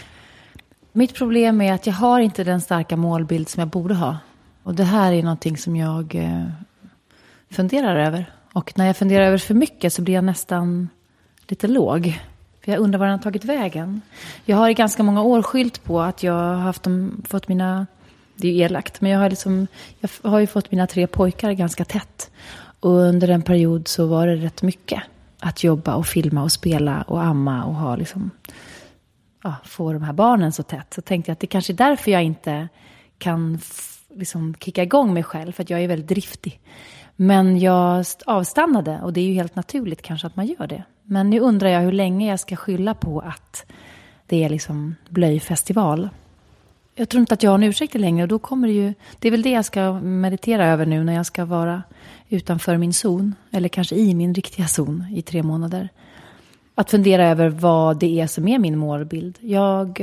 Mitt problem är att jag har inte den starka målbild som jag borde ha. Och det här är någonting som jag eh, funderar över. Och när jag funderar över för mycket så blir jag nästan lite låg. För jag undrar var den har tagit vägen. Jag har i ganska många år skylt på att jag har haft dem, fått mina... Det är ju elakt, men jag har, liksom, jag har ju fått mina tre pojkar ganska tätt. Och under en period så var det rätt mycket. Att jobba och filma och spela och amma och ha liksom, ja, få de här barnen så tätt. Så tänkte jag att det kanske är därför jag inte kan f- liksom kicka igång mig själv. För att jag är väldigt driftig. Men jag avstannade, och det är ju helt naturligt kanske att man gör det. Men nu undrar jag hur länge jag ska skylla på att det är liksom blöjfestival. Jag tror inte att jag har en ursäkt längre, och då kommer det ju... Det är väl det jag ska meditera över nu när jag ska vara utanför min zon. Eller kanske i min riktiga zon i tre månader. Att fundera över vad det är som är min målbild. Jag...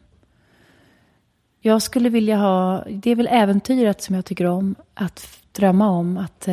Jag skulle vilja ha... Det är väl äventyret som jag tycker om. Att drömma om. Att,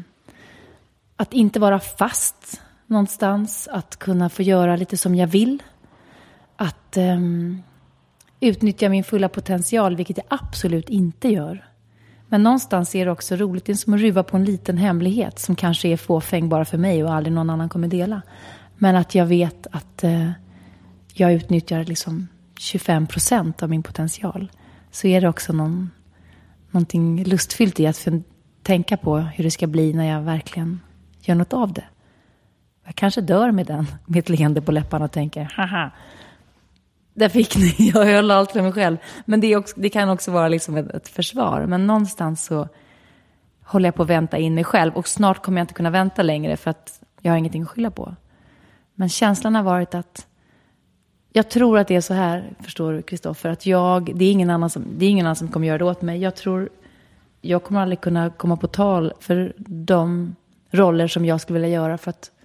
att inte vara fast någonstans. Att kunna få göra lite som jag vill. Att... utnyttja min fulla potential, vilket jag absolut inte gör. Men någonstans är det också roligt. Det är som att ruva på en liten hemlighet som kanske är fåfäng bara för mig och aldrig någon annan kommer dela. Men att jag vet att eh, jag utnyttjar liksom tjugofem procent av min potential. Så är det också någon, någonting lustfyllt i att för, tänka på hur det ska bli när jag verkligen gör något av det. Jag kanske dör med den, med ett leende på läpparna och tänker, haha. Där fick ni, jag höll allt för mig själv. Men det, är också, det kan också vara liksom ett, ett försvar. Men någonstans så håller jag på att vänta in mig själv. Och snart kommer jag inte kunna vänta längre för att jag har ingenting att skylla på. Men känslan har varit att jag tror att det är så här, förstår du Kristoffer, att jag, det är ingen annan som, det är ingen annan som kommer göra det åt mig. Jag tror, jag kommer aldrig kunna komma på tal för de roller som jag skulle vilja göra, för att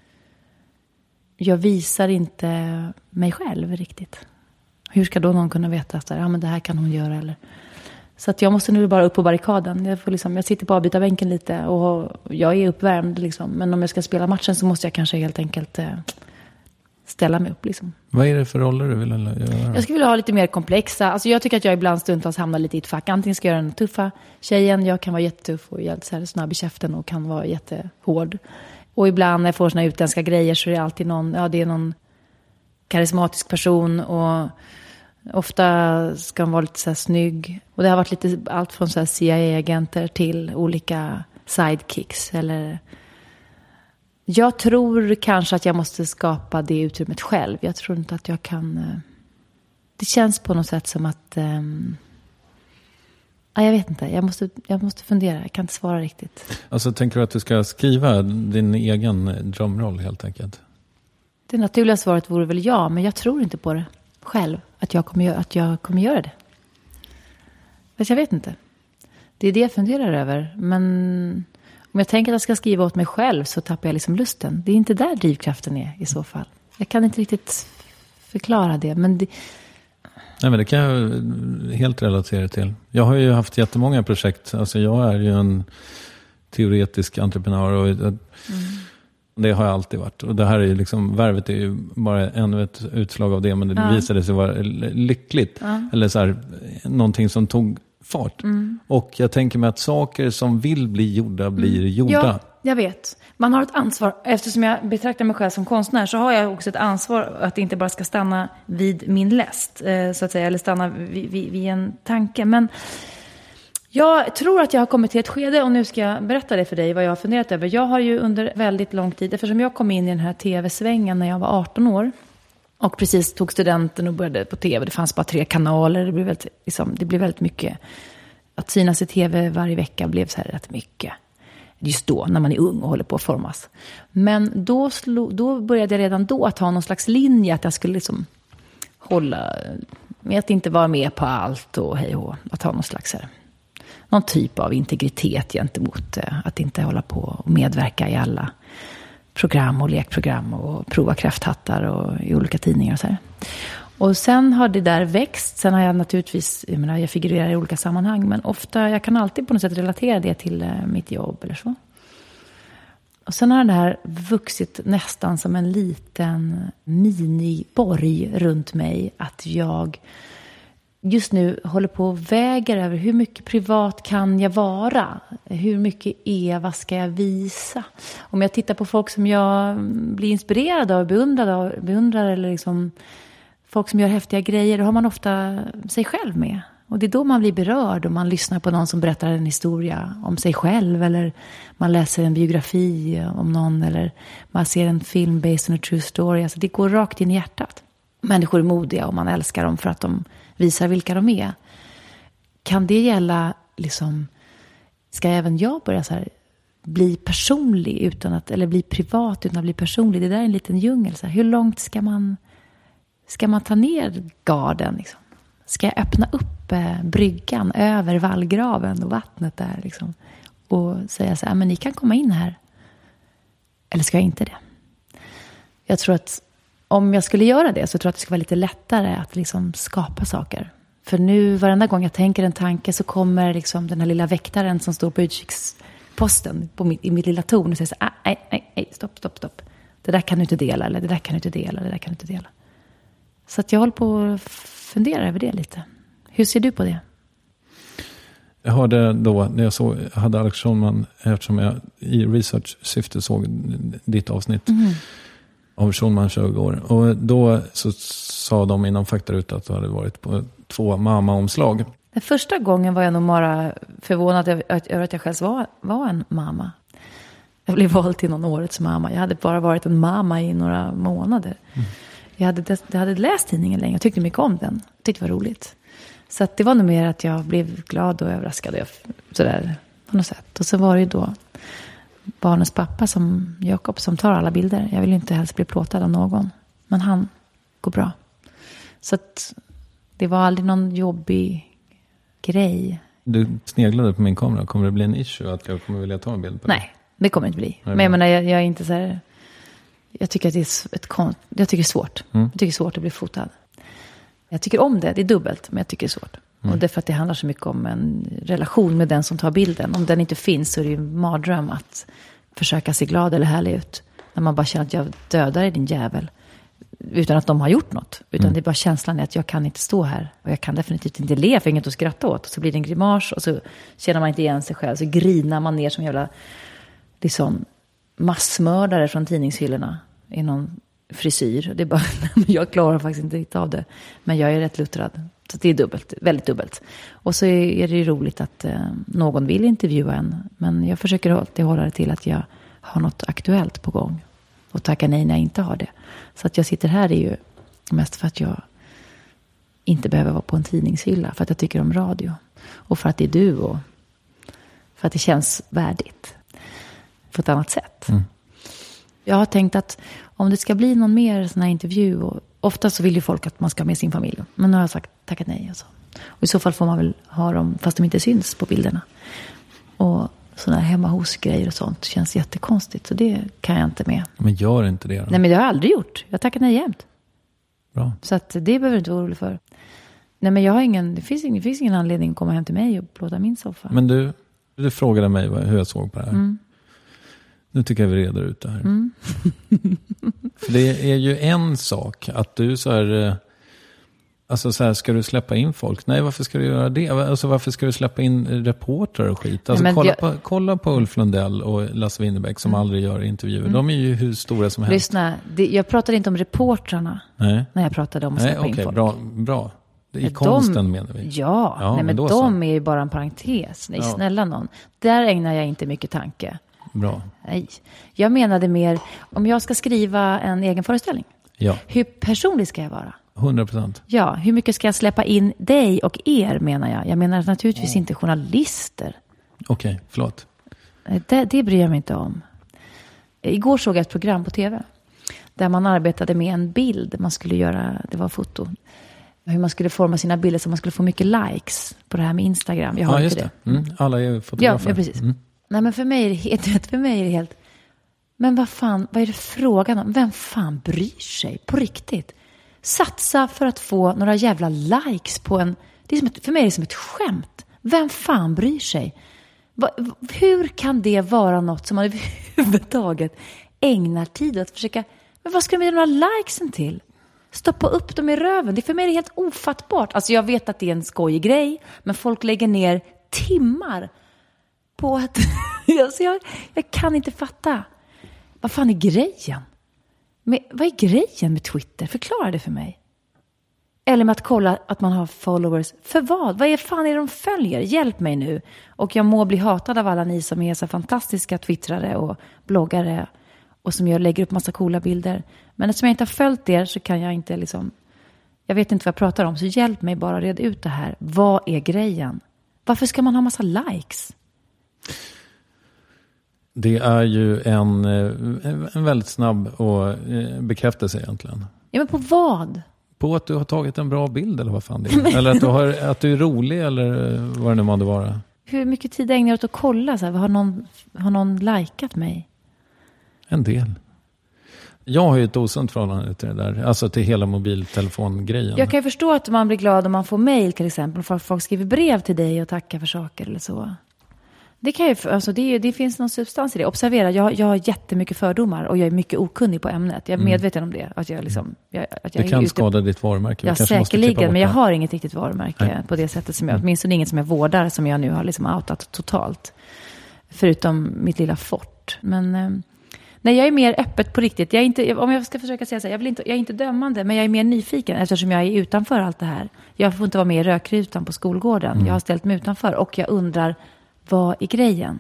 jag visar inte mig själv riktigt. Hur ska då någon kunna veta att ja, men det här kan hon göra? Eller? Så att jag måste nu bara upp på barrikaden. Jag, får liksom, jag sitter på avbytarbänken lite och jag är uppvärmd. Liksom. Men om jag ska spela matchen så måste jag kanske helt enkelt eh, ställa mig upp. Liksom. Vad är det för roller du vill göra? Jag skulle vilja ha lite mer komplexa. Alltså jag tycker att jag ibland stundtals hamnar lite i ett fack. Antingen ska jag göra den tuffa tjejen. Jag kan vara jättetuff och jätte så här snabb i käften och kan vara jättehård. Och ibland när jag får såna utländska grejer så är det alltid någon, ja, det är någon karismatisk person, och ofta ska han vara lite så här snygg. Och det har varit lite allt från så här C I A-agenter till olika sidekicks. Eller... Jag tror kanske att jag måste skapa det utrymmet själv. Jag tror inte att jag kan... Det känns på något sätt som att... Um... Ja, jag vet inte. Jag måste, jag måste fundera. Jag kan inte svara riktigt. Alltså tänker du att du ska skriva din egen drömroll helt enkelt? Det naturliga svaret vore väl ja, men jag tror inte på det själv. Att jag kommer, att jag kommer göra det. Fast jag vet inte. Det är det jag funderar över. Men om jag tänker att jag ska skriva åt mig själv så tappar jag liksom lusten. Det är inte där drivkraften är i så fall. Jag kan inte riktigt förklara det. Men det... Nej, men det kan jag helt relatera till. Jag har ju haft jättemånga projekt. Alltså jag är ju en teoretisk entreprenör och mm. det har jag alltid varit. Och det här är ju liksom, värvet är ju bara ännu ett utslag av det, men det ja. visade sig vara lyckligt. Ja. Eller så här, någonting som tog fart. Mm. Och jag tänker mig att saker som vill bli gjorda blir mm. gjorda. Ja, jag vet. Man har ett ansvar. Eftersom jag betraktar mig själv som konstnär så har jag också ett ansvar att det inte bara ska stanna vid min läst, så att säga, eller stanna vid, vid, vid en tanke. Men jag tror att jag har kommit till ett skede, och nu ska jag berätta det för dig vad jag har funderat över. Jag har ju under väldigt lång tid, eftersom jag kom in i den här tv-svängen när jag var arton år och precis tog studenten och började på tv. Det fanns bara tre kanaler. Det blev väldigt, liksom, det blev väldigt mycket. Att synas i tv varje vecka blev så här rätt mycket. Just då, när man är ung och håller på att formas. Men då, slog, då började jag redan då att ha någon slags linje att jag skulle liksom hålla med att inte vara med på allt och hej och att ha någon slags här, någon typ av integritet gentemot att inte hålla på och medverka i alla program och lekprogram och prova kräfthattar och i olika tidningar och så här. Och sen har det där växt. Sen har jag naturligtvis, jag menar, jag figurerar i olika sammanhang, men ofta, jag kan alltid på något sätt relatera det till eh, mitt jobb eller så. Och sen har det här vuxit nästan som en liten miniborg runt mig, att jag just nu håller på och väger över hur mycket privat kan jag vara? Hur mycket Eva ska jag visa? Om jag tittar på folk som jag blir inspirerad av, beundrad av, beundrar eller liksom folk som gör häftiga grejer, då har man ofta sig själv med. Och det är då man blir berörd, och man lyssnar på någon som berättar en historia om sig själv, eller man läser en biografi om någon, eller man ser en film based on a true story. Alltså det går rakt in i hjärtat. Människor är modiga och man älskar dem för att de visar vilka de är. Kan det gälla liksom, ska även jag börja så här bli personlig utan att, eller bli privat utan att bli personlig. Det där är en liten djungel. Så här. Hur långt ska man, ska man ta ner garden? Liksom? Ska jag öppna upp eh, bryggan över vallgraven och vattnet där? Liksom, och säga så här, men ni kan komma in här. Eller ska jag inte det? Jag tror att om jag skulle göra det så tror jag att det skulle vara lite lättare att liksom skapa saker. För nu, varenda gång jag tänker en tanke så kommer liksom den här lilla väktaren som står på utkiksposten på mitt, i mitt lilla torn och säger så här, nej, nej, nej, stopp, stopp, stopp. Det där kan du inte dela, eller det där kan du inte dela, det där kan du inte dela. Så att jag håller på att fundera över det lite. Hur ser du på det? Jag hörde då, när jag såg, hade Alex Schulman, eftersom jag i research-syfte såg ditt avsnitt mm. av Schulman tjugo år. Och då så sa de inom faktarutt att du hade varit på två mamma-omslag. Den första gången var jag nog bara förvånad över att jag själv var, var en mamma. Jag blev vald till någon årets mamma. Jag hade bara varit en mamma i några månader. Mm. Jag, hade, jag hade läst tidningen länge. Jag tyckte mycket om den. Jag tyckte det var roligt. Så att det var nog mer att jag blev glad och överraskad. Sådär, på något sätt. Och så var det ju då barnens pappa, som Jakob, som tar alla bilder. Jag vill ju inte helst bli plåtad av någon. Men han går bra. Så att det var aldrig någon jobbig grej. Du sneglade på min kamera. Kommer det bli en issue att jag kommer vilja ta en bild på det? Nej, det kommer inte bli. Men jag menar, jag, jag är inte så här... Jag tycker att det är, ett kon- jag tycker det är svårt. Mm. Jag tycker det är svårt att bli fotad. Jag tycker om det. Det är dubbelt, men jag tycker det är svårt. Mm. Och det är för att det handlar så mycket om en relation med den som tar bilden. Om den inte finns så är det ju en mardröm att försöka se glad eller härlig ut. När man bara känner att jag dödar din jävel. Utan att de har gjort något. Utan mm. det är bara känslan att jag kan inte stå här. Och jag kan definitivt inte le, för inget att skratta åt. Och så blir det en grimas och så känner man inte igen sig själv. Så grinar man ner som jävla liksom, massmördare från tidningshyllorna. I någon frisyr. Det är bara, jag klarar faktiskt inte riktigt av det. Men jag är rätt luttrad. Så det är dubbelt, väldigt dubbelt. Och så är det ju roligt att eh, någon vill intervjua en. Men jag försöker alltid hålla det till att jag har något aktuellt på gång. Och tacka nej när jag inte har det. Så att jag sitter här är ju mest för att jag inte behöver vara på en tidningshylla. För att jag tycker om radio. Och för att det är du och för att det känns värdigt. På ett annat sätt. Mm. Jag har tänkt att om det ska bli någon mer sån här intervju, och ofta så vill ju folk att man ska ha med sin familj. Men nu har jag sagt tackat nej. Alltså. Och i så fall får man väl ha dem fast de inte syns på bilderna. Och sådana här hemma hos grejer och sånt känns jättekonstigt. Så det kan jag inte med. Men gör inte det då? Nej, men det har jag aldrig gjort. Jag tackar nej jämt. Bra. Så att det behöver du inte vara orolig för. Nej, men jag har ingen, det finns ingen, det finns ingen anledning att komma hem till mig och plåta min soffa. Men du, du frågade mig hur jag såg på det här. Mm. Nu tycker jag vi reder ut det här. Mm. För det är ju en sak att du så här... Alltså så här, ska du släppa in folk? Nej, varför ska du göra det? Alltså varför ska du släppa in reportrar och skit? Alltså kolla, jag... på, kolla på Ulf Lundell och Lasse Winnerbäck som mm. aldrig gör intervjuer. Mm. De är ju hur stora som helst. Lyssna, det, jag pratade inte om reportrarna. Nej. När jag pratade om att släppa Nej, okay, in folk. Bra, bra. I konsten de, menar vi. Ja, ja nej, men, men de så. Är ju bara en parentes. Nej, ja. Snälla någon. Där ägnar jag inte mycket tanke. Bra. Nej. Jag menade mer, om jag ska skriva en egen föreställning. Ja. Hur personlig ska jag vara? hundra procent. Ja, hur mycket ska jag släppa in dig och er, menar jag. Jag menar naturligtvis mm. inte journalister. Okej, okay, förlåt. Det, det bryr jag mig inte om. Igår såg jag ett program på tv. Där man arbetade med en bild. Man skulle göra, det var foto. Hur man skulle forma sina bilder så man skulle få mycket likes på det här med Instagram. Jag har ja, inte just det. det. Mm. Alla är fotografer. Ja, ja precis. Mm. Nej, men för mig är det helt... För mig är det helt men vad fan, vad är det frågan om? Vem fan bryr sig? På riktigt. Satsa för att få några jävla likes på en... Det är som ett, för mig är det som ett skämt. Vem fan bryr sig? Va, hur kan det vara något som man överhuvudtaget ägnar tid att försöka... Men vad ska man göra några likesen till? Stoppa upp dem i röven. Det för mig är det helt ofattbart. Alltså jag vet att det är en skojig grej. Men folk lägger ner timmar på att... alltså jag, jag kan inte fatta. Vad fan är grejen? Men, vad är grejen med Twitter? Förklara det för mig. Eller med att kolla att man har followers. För vad? Vad är fan är det de följer? Hjälp mig nu. Och jag må bli hatad av alla ni som är så fantastiska twittrare och bloggare. Och som jag lägger upp massa coola bilder. Men eftersom jag inte har följt er så kan jag inte liksom... Jag vet inte vad jag pratar om. Så hjälp mig bara reda ut det här. Vad är grejen? Varför ska man ha massa likes? Det är ju en, en väldigt snabb och bekräftelse egentligen. Ja, men på vad? På att du har tagit en bra bild eller vad fan det är. Eller att du, har, att du är rolig eller vad det nu måste vara. Hur mycket tid ägnar jag åt att kolla? Så här, har, någon, har någon likat mig? En del. Jag har ju ett osunt förhållande till det där. Alltså till hela mobiltelefongrejen. Jag kan ju förstå att man blir glad om man får mejl till exempel. För folk skriver brev till dig och tackar för saker eller så. Det, kan ju, alltså det, är, det finns någon substans i det. Observera, jag, jag har jättemycket fördomar och jag är mycket okunnig på ämnet. Jag är medveten mm. om det. Att jag liksom, jag, att jag det kan ute, skada ditt varumärke. Ja, säkerligen. Men jag har inget riktigt varumärke Nej. på det sättet som jag, åtminstone inget som jag vårdar som jag nu har liksom outat totalt. Förutom mitt lilla fort. Men eh, nej, jag är mer öppet på riktigt. Jag är inte, om jag ska försöka säga så här, jag, vill inte, jag är inte dömande, men jag är mer nyfiken eftersom jag är utanför allt det här. Jag får inte vara med i rökrutan på skolgården. Mm. Jag har ställt mig utanför och jag undrar, vad är grejen?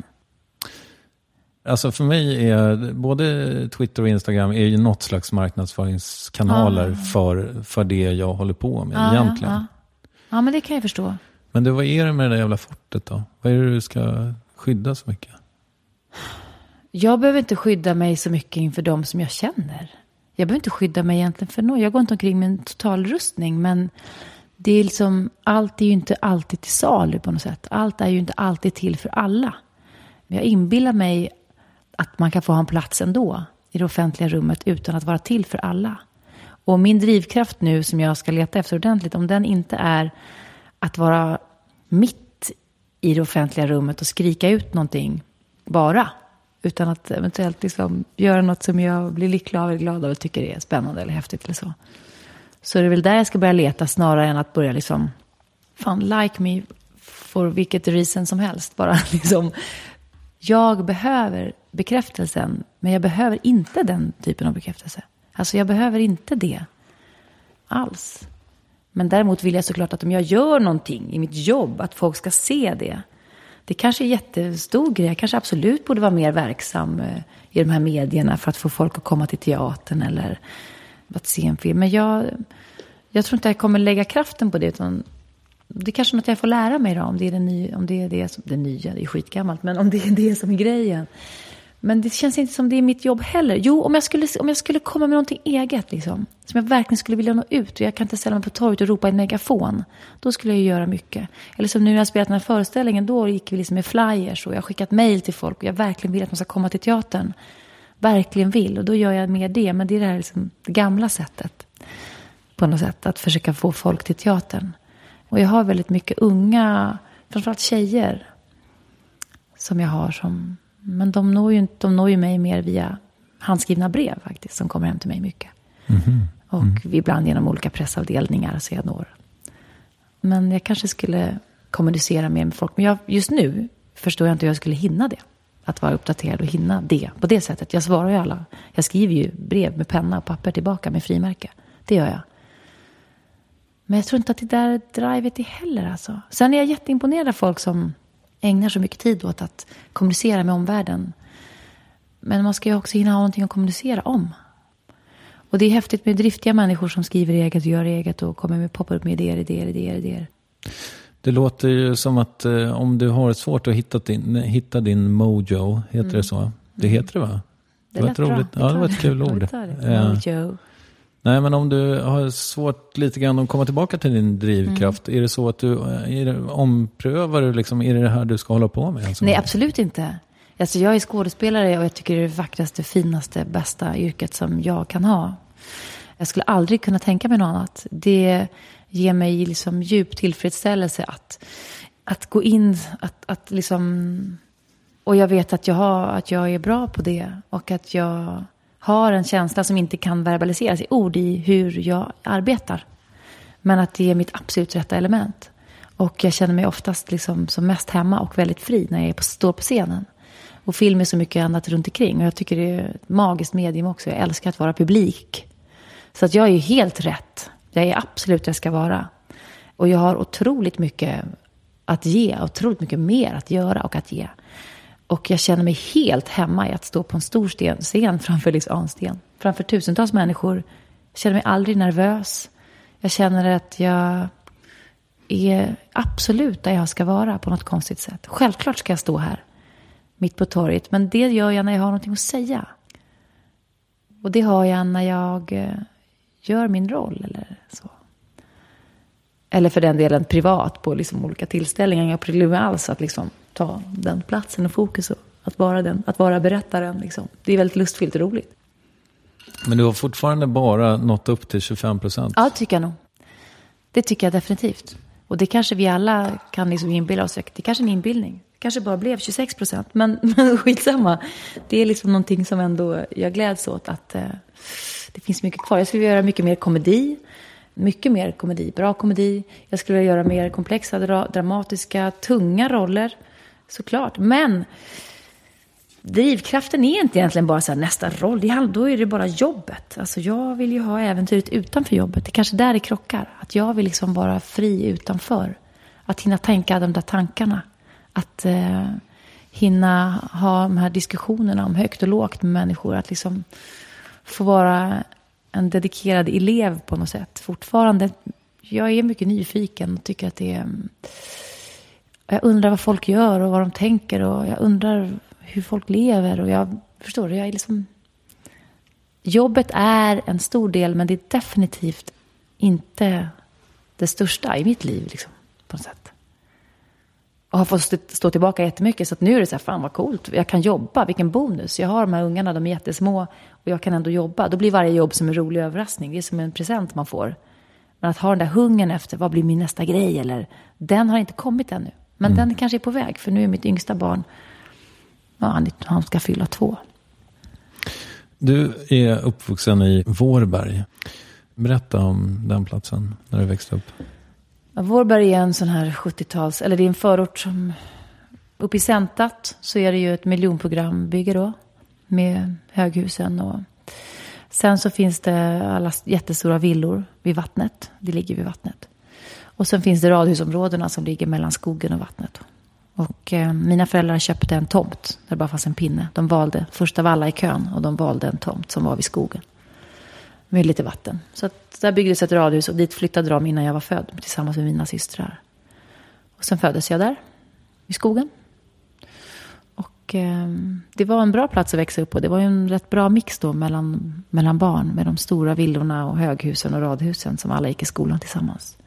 Alltså för mig är både Twitter och Instagram är ju något slags marknadsföringskanaler ah. för, för det jag håller på med ah, egentligen. Ja, ja. ja, men det kan jag förstå. Men det, vad är det med det där jävla fortet då? Vad är det du ska skydda så mycket? Jag behöver inte skydda mig så mycket inför dem som jag känner. Jag behöver inte skydda mig egentligen för någon. Jag går inte omkring med en total rustning, men det är liksom, allt är ju inte alltid till salu på något sätt. Allt är ju inte alltid till för alla. Jag inbillar mig att man kan få ha en plats ändå i det offentliga rummet utan att vara till för alla. Och min drivkraft nu som jag ska leta efter ordentligt, om den inte är att vara mitt i det offentliga rummet och skrika ut någonting bara, utan att eventuellt liksom göra något som jag blir lycklig av eller glad av och tycker är spännande eller häftigt eller så. Så det är väl där jag ska börja leta snarare än att börja liksom, fan, like me for vilket reason som helst. Bara liksom, jag behöver bekräftelsen, men jag behöver inte den typen av bekräftelse. Alltså jag behöver inte det alls. Men däremot vill jag såklart att om jag gör någonting i mitt jobb, att folk ska se det. Det kanske är jättestor grej. Jag kanske absolut borde vara mer verksam i de här medierna för att få folk att komma till teatern eller att se en film. Men jag, jag tror inte jag kommer lägga kraften på det, utan det är kanske något jag får lära mig då, om det är det nya, om det är det som det nya, det är skitgammalt, men om det är det som är grejen. Men det känns inte som det är mitt jobb heller. Jo, om jag skulle, om jag skulle komma med någonting eget liksom, som jag verkligen skulle vilja nå ut, och jag kan inte ställa mig på torget och ropa i en megafon, då skulle jag ju göra mycket. Eller som nu när jag spelat den här föreställningen, då gick vi liksom med flyers och jag har skickat mejl till folk och jag verkligen vill att man ska komma till teatern. Verkligen vill, och då gör jag mer det. Men det är det här liksom, det gamla sättet på något sätt, att försöka få folk till teatern. Och jag har väldigt mycket unga, framförallt tjejer som jag har som, men de når ju, de når ju mig mer via handskrivna brev faktiskt, som kommer hem till mig mycket. Mm-hmm. Och mm. ibland genom olika pressavdelningar så jag når. Men jag kanske skulle kommunicera mer med folk. Men jag, just nu förstår jag inte hur jag skulle hinna det. Att vara uppdaterad och hinna det på det sättet. Jag svarar ju alla. Jag skriver ju brev med penna och papper tillbaka med frimärke. Det gör jag. Men jag tror inte att det där drivet är heller alltså. Sen är jag jätteimponerad av folk som ägnar så mycket tid åt att kommunicera med omvärlden. Men man ska ju också hinna ha någonting att kommunicera om. Och det är häftigt med driftiga människor som skriver eget och gör eget och kommer med pop-up med idéer, idéer, idéer, idéer. Det låter ju som att eh, om du har svårt att hitta din, hitta din mojo, heter mm. det så? Det heter det, va? Det, det var ett roligt, ja, det var ett kul ord. Mojo. Nej, men om du har svårt lite grann att komma tillbaka till din drivkraft, mm. är det så att du är det, omprövar du liksom, är det det här du ska hålla på med? Alltså? Nej, absolut inte. Alltså, jag är skådespelare och jag tycker det är det vackraste, finaste, bästa yrket som jag kan ha. Jag skulle aldrig kunna tänka mig något annat. Det ger mig liksom djup tillfredsställelse att, att gå in, att, att liksom, och jag vet att jag, har, att jag är bra på det och att jag har en känsla som inte kan verbaliseras i ord i hur jag arbetar. Men att det är mitt absolut rätta element. Och jag känner mig oftast liksom som mest hemma och väldigt fri när jag är på, står på scenen. Och film är så mycket annat runt omkring. Och jag tycker det är ett magiskt medium också. Jag älskar att vara publik. Så att jag är ju helt rätt. Jag är absolut där jag ska vara. Och jag har otroligt mycket att ge. Otroligt mycket mer att göra och att ge. Och jag känner mig helt hemma i att stå på en stor sten, scen framför liksom en sten. Framför tusentals människor. Jag känner mig aldrig nervös. Jag känner att jag är absolut där jag ska vara på något konstigt sätt. Självklart ska jag stå här. mitt på torget. Men det gör jag när jag har någonting att säga. Och det har jag när jag eh, gör min roll eller så. Eller för den delen privat på liksom olika tillställningar. Jag problem alls att liksom ta den platsen och fokus och att vara den, att vara berättaren liksom. Det är väldigt lustfyllt och roligt. Men du har fortfarande bara nått upp till tjugofem procent? Ja, det tycker jag nog. Det tycker jag definitivt. Och det kanske vi alla kan liksom inbilla oss. Det kanske är en inbildning. Det kanske bara blev tjugosex procent. Men, men skitsamma. Det är liksom någonting som ändå jag gläds åt. Att eh, det finns mycket kvar. Jag skulle vilja göra mycket mer komedi. Mycket mer komedi. Bra komedi. Jag skulle vilja göra mer komplexa, dra- dramatiska, tunga roller. Såklart. Men drivkraften är inte egentligen bara så här, nästa roll. Det är, då är det bara jobbet. Alltså jag vill ju ha äventyret utanför jobbet. Det är kanske där det krockar. Att jag vill liksom vara fri utanför. Att hinna tänka de där tankarna. Att eh, hinna ha de här diskussionerna om högt och lågt med människor. Att liksom få vara en dedikerad elev på något sätt. Fortfarande, jag är mycket nyfiken och tycker att det är... Jag undrar vad folk gör och vad de tänker. Och jag undrar hur folk lever. Och jag förstår det, jag är liksom... Jobbet är en stor del, men det är definitivt inte det största i mitt liv liksom, på något sätt. Och har fått stå, stå tillbaka jättemycket. Så att nu är det så här, fan vad coolt. Jag kan jobba, vilken bonus. Jag har de här ungarna, de är jättesmå. Och jag kan ändå jobba. Då blir varje jobb som en rolig överraskning. Det är som en present man får. Men att ha den där hungern efter, vad blir min nästa grej? Eller, den har inte kommit ännu. Men mm. den kanske är på väg. För nu är mitt yngsta barn, ja, han, han ska fylla två. Du är uppvuxen i Vårberg. Berätta om den platsen när du växte upp. Ja, Vårberg är en sån här sjuttio-tals... Eller det är en förort som... Uppe i Centat så är det ju ett miljonprogrambygge då. Med höghusen och... Sen så finns det alla jättestora villor vid vattnet. Det ligger vid vattnet. Och sen finns det radhusområdena som ligger mellan skogen och vattnet. Och eh, mina föräldrar köpte en tomt där det bara fanns en pinne. De valde först av alla i kön och de valde en tomt som var vid skogen. Med lite vatten. Så att där byggdes ett radhus och dit flyttade de innan jag var född tillsammans med mina systrar. Och sen föddes jag där i skogen. Och eh, det var en bra plats att växa upp på. Det var ju en rätt bra mix då mellan, mellan barn med de stora villorna och höghusen och radhusen som alla gick i skolan tillsammans.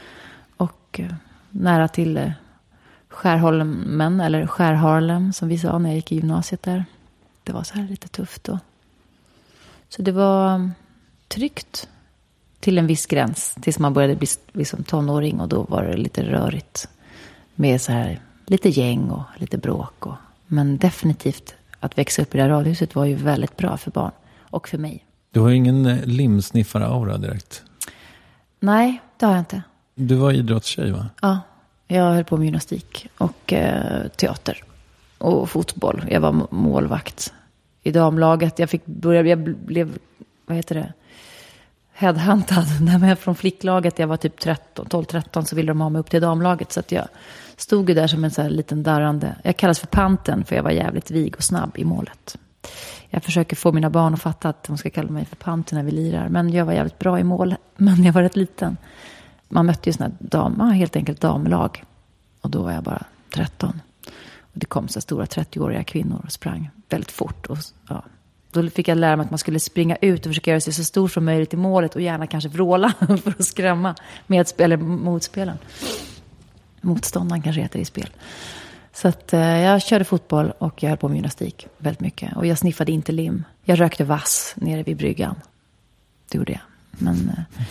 Och eh, nära till eh, Skärholmen, eller Skärharlem som vi sa när jag gick i gymnasiet där. Det var så här lite tufft då. Så det var tryggt till en viss gräns. Tills man började bli liksom tonåring och då var det lite rörigt. Med så här lite gäng och lite bråk. Och, men definitivt att växa upp i det här radhuset var ju väldigt bra för barn. Och för mig. Du har ju ingen limsniffar-aura direkt. Nej, det har jag inte. Du var idrottstjej, va? Ja, jag höll på med gymnastik och eh, teater och fotboll. Jag var målvakt i damlaget. Jag fick börja, jag blev, vad heter det, headhuntad. När jag från flicklaget, jag var typ tretton, tolv tretton, så ville de ha mig upp till damlaget. Så att jag stod ju där som en så här liten darrande. Jag kallas för panten för jag var jävligt vig och snabb i målet. Jag försöker få mina barn att fatta att de ska kalla mig för panten när vi lirar. Men jag var jävligt bra i mål, men jag var rätt liten. Man mötte ju såna dam, helt enkelt damlag. Och då var jag bara tretton. Och det kom så stora trettioåriga kvinnor och sprang väldigt fort. Och, ja. Då fick jag lära mig att man skulle springa ut och försöka göra sig så stor som möjligt i målet. Och gärna kanske vråla för att skrämma medspel, eller motspelen. Motståndaren kanske heter i spel. Så att, eh, jag körde fotboll och jag höll på med gymnastik väldigt mycket. Och jag sniffade inte lim. Jag rökte vass nere vid bryggan. Det gjorde jag. Men... Eh,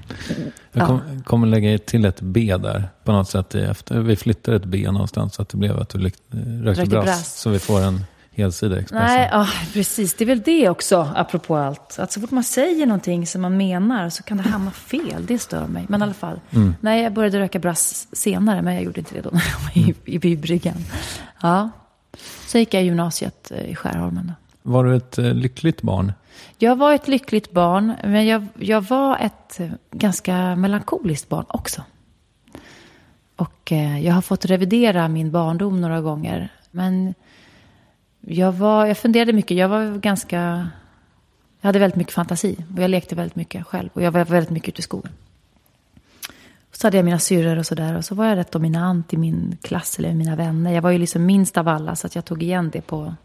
Jag kom, kommer lägga till ett B där på något sätt efter. Vi flyttar ett B någonstans så att det blev att du rökte brass, brass. Så vi får en helsida Expressen. Nej, ja, precis. Det är väl det också, apropå allt. Att så fort man säger någonting som man menar så kan det hamna fel. Det stör mig. Men i alla fall. Mm. Nej, jag började röka brass senare, men jag gjorde inte det då när jag var i, i bybryggan. Ja. Så gick jag i gymnasiet i Skärholmen då. Var du ett eh, lyckligt barn? Jag var ett lyckligt barn, men jag, jag var ett ganska melankoliskt barn också. Och eh, jag har fått revidera min barndom några gånger. Men jag, var, jag funderade mycket. Jag var ganska... Jag hade väldigt mycket fantasi. Och jag lekte väldigt mycket själv. Och jag var väldigt mycket ute i skogen. Så hade jag mina syrror och sådär. Och så var jag rätt dominant i min klass eller mina vänner. Jag var ju liksom minst av alla, så att jag tog igen det på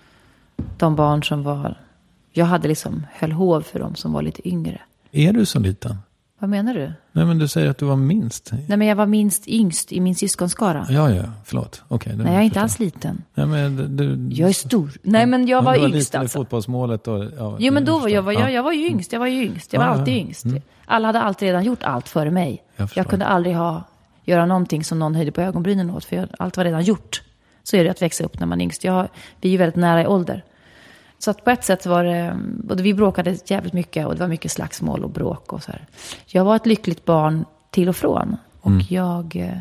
de barn som var... Jag hade liksom höll hov för dem som var lite yngre. Är du så liten? Vad menar du? Nej, men du säger att du var minst. Nej, men jag var minst yngst i min syskonskara. Ja, ja, förlåt. Okay, Nej, jag är inte alls liten. Nej, men du, jag är stor. Nej, men jag var, var yngst liten alltså. I fotbollsmålet. Och, ja, jo, men då var jag, var, ja. jag, jag var ju yngst. Jag var ju yngst. Jag var ja, alltid ja. yngst. Mm. Alla hade alltid redan gjort allt före mig. Jag, jag kunde aldrig ha, göra någonting som någon höjde på ögonbrynen åt. För jag, allt var redan gjort. Så är det att växa upp när man är yngst. Jag, vi är ju väldigt nära i ålder. Så att på ett sätt var det, och vi bråkade jävligt mycket och det var mycket slagsmål och bråk och så här. Jag var ett lyckligt barn till och från. Och mm. jag,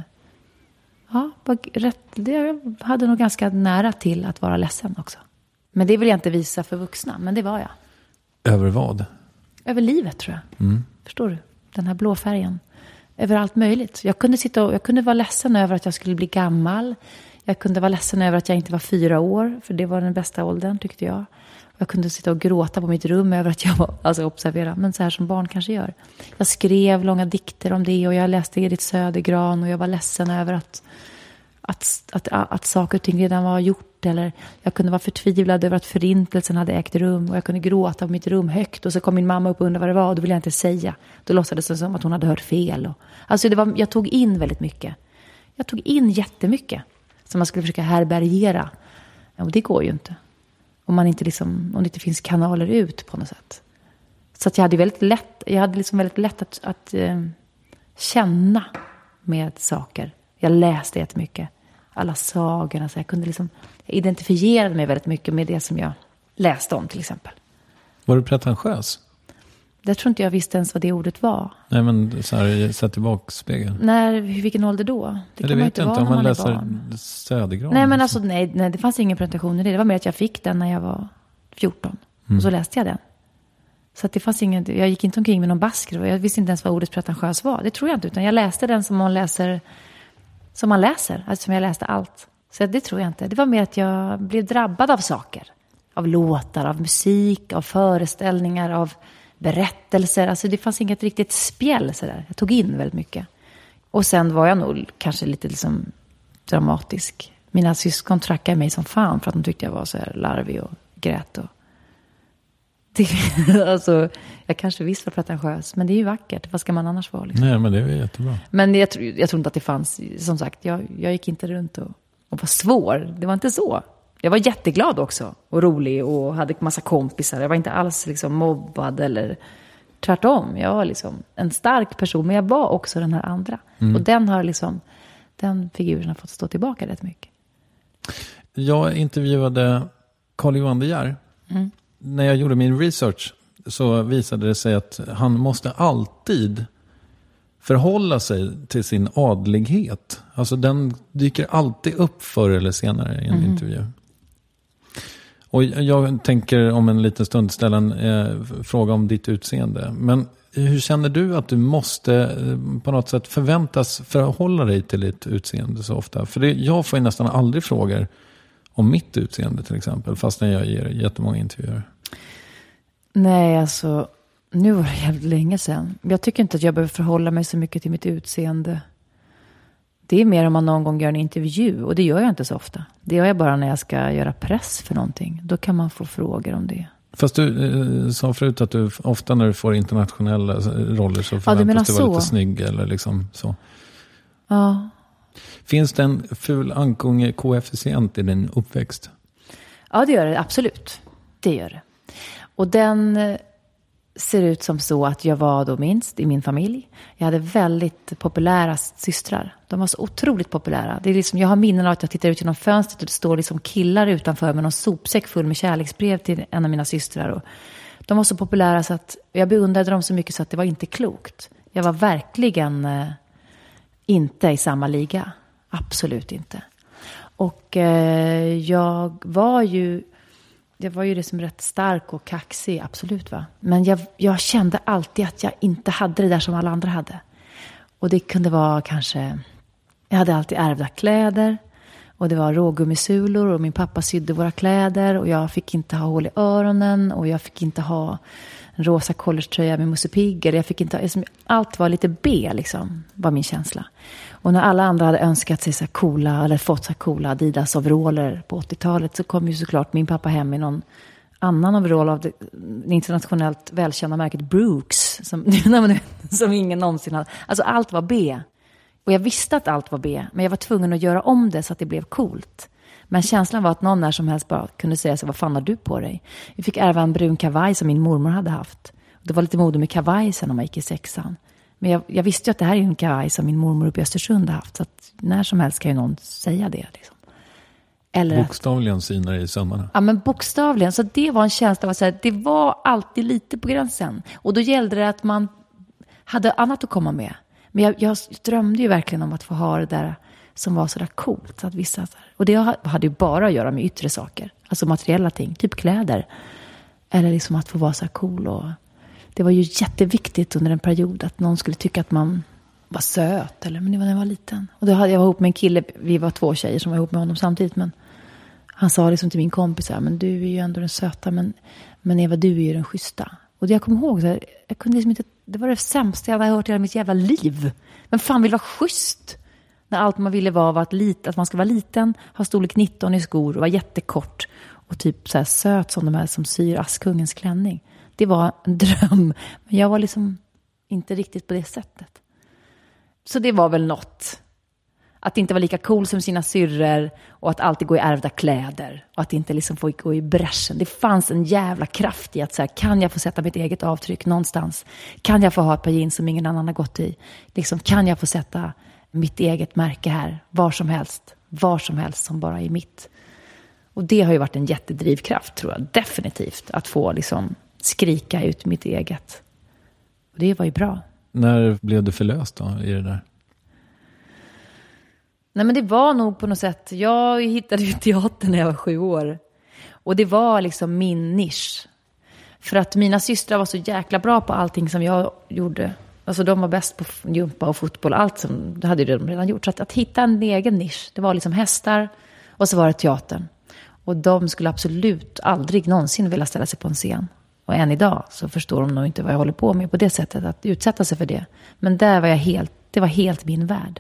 ja, var rätt, jag hade nog ganska nära till att vara ledsen också. Men det vill jag inte visa för vuxna, men det var jag. Över vad? Över livet, tror jag. Mm. Förstår du? Den här blå färgen. Över allt möjligt. Jag kunde sitta och, jag kunde vara ledsen över att jag skulle bli gammal. Jag kunde vara ledsen över att jag inte var fyra år. För det var den bästa åldern, tyckte jag. Jag kunde sitta och gråta på mitt rum över att jag var, alltså observera, men så här som barn kanske gör. Jag skrev långa dikter om det och jag läste Edith Södergran och jag var ledsen över att, att, att, att, att saker och ting redan var gjort. Eller jag kunde vara förtvivlad över att förintelsen hade ägt rum och jag kunde gråta på mitt rum högt. Och så kom min mamma upp och undrade vad det var och då ville jag inte säga. Då låtsades det som att hon hade hört fel. Och, alltså det var, jag tog in väldigt mycket. Jag tog in jättemycket som man skulle försöka härbärgera. Och det går ju inte. Om man inte liksom, om det inte finns kanaler ut på något sätt. Så att jag hade väldigt lätt, jag hade liksom väldigt lätt att, att eh, känna med saker. Jag läste jättemycket. Alla sagorna, så jag kunde liksom, jag identifierade mig väldigt mycket med det som jag läste om till exempel. Var du pretentiös? Det tror inte jag visste ens vad det ordet var. Nej, men så här, sätt tillbaka spegeln. När, vilken ålder då? Det Eller kan man vet inte inte, vara om man, man läser Södergran. Nej, men alltså, nej, nej, det fanns ingen pretentation i det. Det var mer att jag fick den när jag var fjorton. Mm. Och så läste jag den. Så att det fanns ingen, jag gick inte omkring med någon basker. Och jag visste inte ens vad ordet pretentiös var. Det tror jag inte, utan jag läste den som man läser, som man läser. Alltså som jag läste allt. Så det tror jag inte. Det var mer att jag blev drabbad av saker. Av låtar, av musik, av föreställningar, av berättelser. Alltså det fanns inget riktigt spjäll så där. Jag tog in väldigt mycket. Och sen var jag nog kanske lite liksom dramatisk. Mina syskon trackade mig som fan för att de tyckte jag var så här larvig och grät. Och det, alltså, jag kanske visst var pretentiös, men det är ju vackert. Vad ska man annars vara? Liksom? Nej, men det är ju jättebra. Men jag, tror, jag tror inte att det fanns, som sagt, jag, jag gick inte runt och, och var svår. Det var inte så. Jag var jätteglad också och rolig och hade massa kompisar. Jag var inte alls liksom mobbad eller tvärtom. Jag var liksom en stark person, men jag var också den här andra. Mm. Och den har liksom, den figuren har fått stå tillbaka rätt mycket. Jag intervjuade Carl-Johan De Geer. Mm. När jag gjorde min research så visade det sig att han måste alltid förhålla sig till sin adlighet. Alltså den dyker alltid upp förr eller senare i en mm. intervju. Och jag tänker om en liten stund ställa en eh, fråga om ditt utseende. Men hur känner du att du måste eh, på något sätt förväntas förhålla dig till ditt utseende så ofta? För det, jag får ju nästan aldrig frågor om mitt utseende till exempel. Fast när jag ger jättemånga intervjuer. Nej, alltså nu var det jävligt länge sedan. Jag tycker inte att jag behöver förhålla mig så mycket till mitt utseende. Det är mer om man någon gång gör en intervju. Och det gör jag inte så ofta. Det gör jag bara när jag ska göra press för någonting. Då kan man få frågor om det. Fast du eh, sa förut att du ofta när du får internationella roller så förväntas ja, du vara lite snygg eller liksom så. Ja. Finns det en ful ankunge-koefficient i din uppväxt? Ja, det gör det. Absolut. Det gör det. Och den ser ut som så att jag var då minst i min familj. Jag hade väldigt populära systrar. De var så otroligt populära. Det är liksom, jag har minnen av att jag tittar ut genom fönstret och det står liksom killar utanför med någon sopsäck full med kärleksbrev till en av mina systrar. Och de var så populära så att jag beundrade dem så mycket så att det var inte klokt. Jag var verkligen eh, inte i samma liga. Absolut inte. Och eh, jag var ju... Jag var ju liksom rätt stark och kaxig, absolut va. Men jag, jag kände alltid att jag inte hade det där som alla andra hade. Och det kunde vara kanske... Jag hade alltid ärvda kläder. Och det var rågummisulor och min pappa sydde våra kläder. Och jag fick inte ha hål i öronen. Och jag fick inte ha en rosa collegetröja med Musse Pigg. Jag fick inte, allt var lite B liksom, var min känsla. Och när alla andra hade önskat sig så coola, eller fått så coola Adidas overaller på åttiotalet, så kom ju såklart min pappa hem i någon annan overall av det internationellt välkända märket Brooks, som, som ingen någonsin hade. Alltså allt var B. Och jag visste att allt var B, men jag var tvungen att göra om det så att det blev coolt. Men känslan var att någon när som helst bara kunde säga så, vad fan har du på dig? Vi fick ärva en brun kavaj som min mormor hade haft. Det var lite mode med kavaj sen när man gick i sexan. Men jag, jag visste ju att det här är en kavaj som min mormor uppe i Östersund har haft. Så att när som helst kan ju någon säga det. Liksom. Eller bokstavligen synar i sömmarna. Ja, men bokstavligen. Så det var en känsla av att säga, det var alltid lite på gränsen. Och då gällde det att man hade annat att komma med. Men jag, jag drömde ju verkligen om att få ha det där som var sådär coolt. Så att vissa, och det hade ju bara att göra med yttre saker. Alltså materiella ting, typ kläder. Eller liksom att få vara så cool. Och det var ju jätteviktigt under en period att någon skulle tycka att man var söt. Eller, men det var när jag var liten. Och då hade jag var ihop med en kille, vi var två tjejer som var ihop med honom samtidigt. Men han sa liksom till min kompis, men du är ju ändå den söta, men, men Eva, du är ju den schyssta. Och det jag kommer ihåg, så här, jag kunde liksom inte, det var det sämsta jag hade hört i hela mitt jävla liv. Men fan vill vara schysst? När allt man ville vara var att, lit, att man ska vara liten, ha storlek nitton i skor och vara jättekort. Och typ så här söt som de här som syr Askungens klänning. Det var en dröm. Men jag var liksom inte riktigt på det sättet. Så det var väl något. Att inte vara lika cool som sina syrror. Och att alltid gå i ärvda kläder. Och att inte liksom få gå i bräschen. Det fanns en jävla kraft i att så här, kan jag få sätta mitt eget avtryck någonstans? Kan jag få ha ett par jeans som ingen annan har gått i? Liksom, kan jag få sätta mitt eget märke här? Var som helst. Var som helst som bara är mitt. Och det har ju varit en jättedrivkraft, tror jag. Definitivt. Att få liksom skrika ut mitt eget. Och det var ju bra. När blev du förlöst då i det där? Nej, men det var nog på något sätt. Jag hittade ju teatern när jag var sju år. Och det var liksom min nisch. För att mina systrar var så jäkla bra på allting som jag gjorde. Alltså de var bäst på jumpa och fotboll. Allt som, det hade de redan gjort. Så att, att hitta en egen nisch. Det var liksom hästar och så var det teatern. Och de skulle absolut aldrig någonsin vilja ställa sig på en scen. Och än idag så förstår de nog inte vad jag håller på med på det sättet. Att utsätta sig för det. Men där var jag helt, det var helt min värld.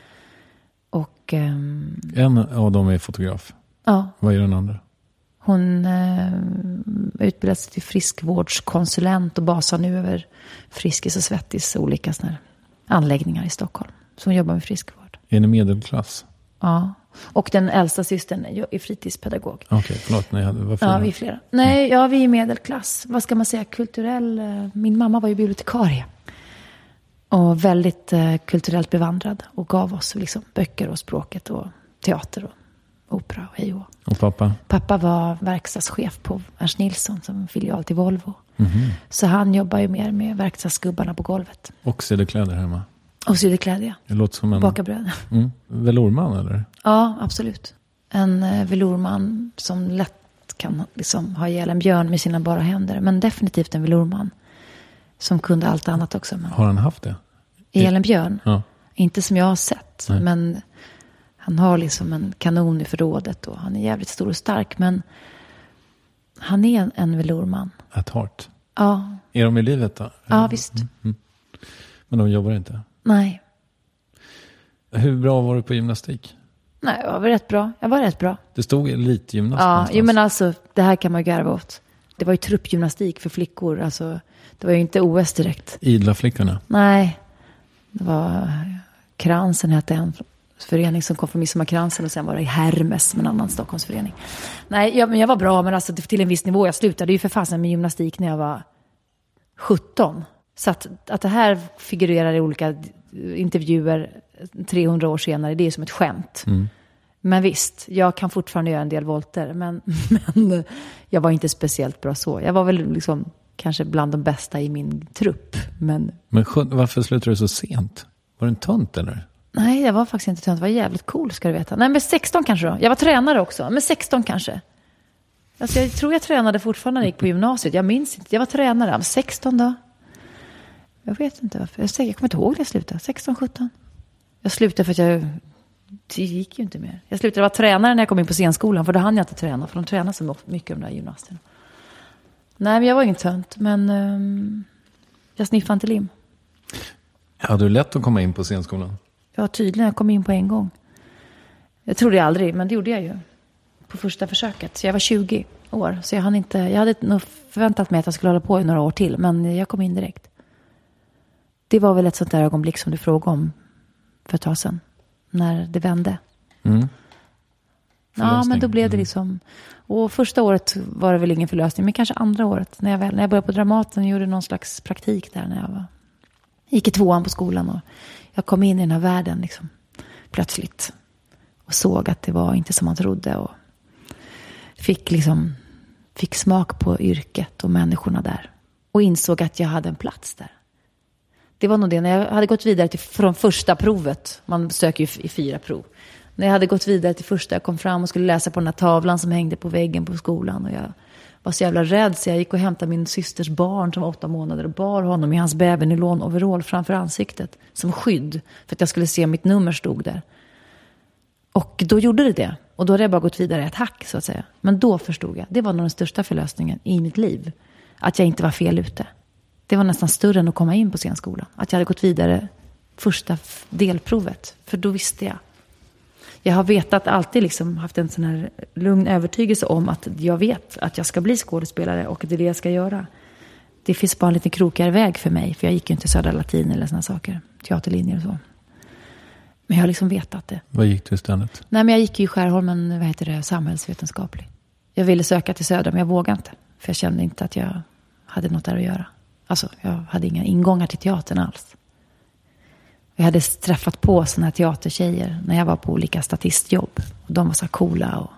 Och, um, en av dem är fotograf. Ja. Vad är den andra? Hon uh, utbildades till friskvårdskonsulent och basar nu över Friskis och Svettis olika såna här anläggningar i Stockholm. Så hon jobbar med friskvård. Är ni medelklass? Ja. Och den äldsta systern är fritidspedagog. Okej, okay, förlåt. Nej, varför? Ja, vi är flera. Nej, ja, vi är medelklass. Vad ska man säga? Kulturell. Min mamma var ju bibliotekarie. Och väldigt eh, kulturellt bevandrad. Och gav oss liksom böcker och språket och teater och opera och hej och. Och pappa? Pappa var verkstadschef på Ernst Nilsson som filial till Volvo. Mm-hmm. Så han jobbar ju mer med verkstadsgubbarna på golvet. Och sydde kläder hemma? Och sydde kläder, ja. Det låter som en... Baka bröd. Mm. Velourman, eller? Ja, absolut. En eh, velourman som lätt kan liksom ha ihjäl en björn med sina bara händer. Men definitivt en velourman. Som kunde allt annat också. Men... Har han haft det? Ihjäl en björn? Ja. Inte som jag har sett. Nej. Men han har liksom en kanon i förrådet. Och han är jävligt stor och stark. Men han är en, en velourman. At heart. Ja. Är de i livet då? Ja, mm. visst. Mm. Men de jobbar inte? Nej. Hur bra var du på gymnastik? Nej, jag var rätt bra. Jag var rätt bra. Det stod elitgymnast Ja, någonstans. jo, men alltså, det här kan man ju garva åt. Det var ju truppgymnastik för flickor. Alltså, det var ju inte O S direkt. Idla flickorna? Nej. Det var Kransen hette en förening som kom från Midsommarkransen. Och sen var det Hermes som en annan Stockholmsförening. Nej, jag, men jag var bra, men alltså till en viss nivå. Jag slutade ju för fasen med gymnastik när jag var sjutton. Så att, att det här figurerar i olika intervjuer trehundra år senare, det är som ett skämt. Mm. Men visst, jag kan fortfarande göra en del volter. Men, men jag var inte speciellt bra så. Jag var väl liksom kanske bland de bästa i min trupp. Men, men varför slutade du så sent? Var du en tönt eller? Nej, jag var faktiskt inte tönt. Jag var jävligt cool, ska du veta. Nej, men sexton kanske då. Jag var tränare också. Men sexton kanske. Alltså, jag tror jag tränade fortfarande när jag gick på gymnasiet. Jag minns inte. Jag var tränare. Men sexton då? Jag vet inte varför. Jag, säger, jag kommer inte ihåg när jag slutade. sexton, sjutton. Jag slutade för att jag... Det gick ju inte mer. Jag slutade vara tränare när jag kom in på scenskolan. För då hann jag inte träna. För de tränar så mycket om de där gymnasterna. Nej, men jag var ingen tönt. Men um, jag sniffade inte lim. Hade du lätt att komma in på scenskolan? Ja, tydligen. Jag kom in på en gång. Jag trodde jag aldrig, men det gjorde jag ju. På första försöket. Så jag var tjugo år. Så jag hade, inte, jag hade nog förväntat mig att jag skulle hålla på i några år till. Men jag kom in direkt. Det var väl ett sånt där ögonblick som du frågade om för ett tag sedan. När det vände. Mm. Ja, men då blev det liksom... Och första året var det väl ingen förlösning. Men kanske andra året. När jag, väl, när jag började på Dramaten och gjorde någon slags praktik där. När jag var, gick i tvåan på skolan. Och jag kom in i den här världen liksom. Plötsligt. Och såg att det var inte som man trodde. Och fick liksom... Fick smak på yrket och människorna där. Och insåg att jag hade en plats där. Det var nog det. När jag hade gått vidare till, från första provet. Man söker ju i fyra prov. När jag hade gått vidare till första, jag kom fram och skulle läsa på den här tavlan som hängde på väggen på skolan. Och jag var så jävla rädd så jag gick och hämtade min systers barn som var åtta månader och bar honom i hans bävernylon-overall framför ansiktet. Som skydd för att jag skulle se mitt nummer stod där. Och då gjorde det det. Och då hade jag bara gått vidare ett hack så att säga. Men då förstod jag. Det var nog den största förlösningen i mitt liv. Att jag inte var fel ute. Det var nästan större än att komma in på scenskolan. Att jag hade gått vidare första delprovet. För då visste jag. Jag har vetat alltid liksom haft en sån här lugn övertygelse om att jag vet att jag ska bli skådespelare och det är det jag ska göra. Det finns bara en lite krokigare väg för mig. För jag gick ju inte Södra Latin eller såna saker. Teaterlinjer och så. Men jag har liksom vetat det. Vad gick du istället? Nej, men jag gick ju i Skärholmen, vad heter det, samhällsvetenskaplig. Jag ville söka till Södra men jag vågade inte. För jag kände inte att jag hade något där att göra. Alltså, jag hade inga ingångar till teatern alls. Jag hade träffat på såna här teatertjejer när jag var på olika statistjobb. Och de var så coola och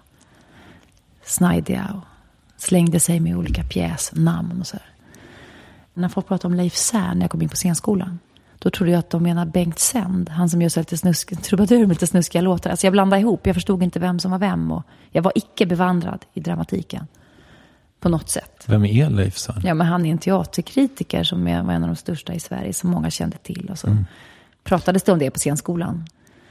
snajdiga och slängde sig med olika pjäsnamn och så här. När folk pratade om Leif Särn när jag kom in på scenskolan, då trodde jag att de menade Bengt Sänd, han som gör så lite snusk, trubadur med lite snuskiga låtar. Alltså jag blandade ihop, jag förstod inte vem som var vem och jag var icke bevandrad i dramatiken på något sätt. Vem är Leif Särn? Ja, men han är en teaterkritiker som är en av de största i Sverige som många kände till och så. Mm. Pratades det om det på scenskolan.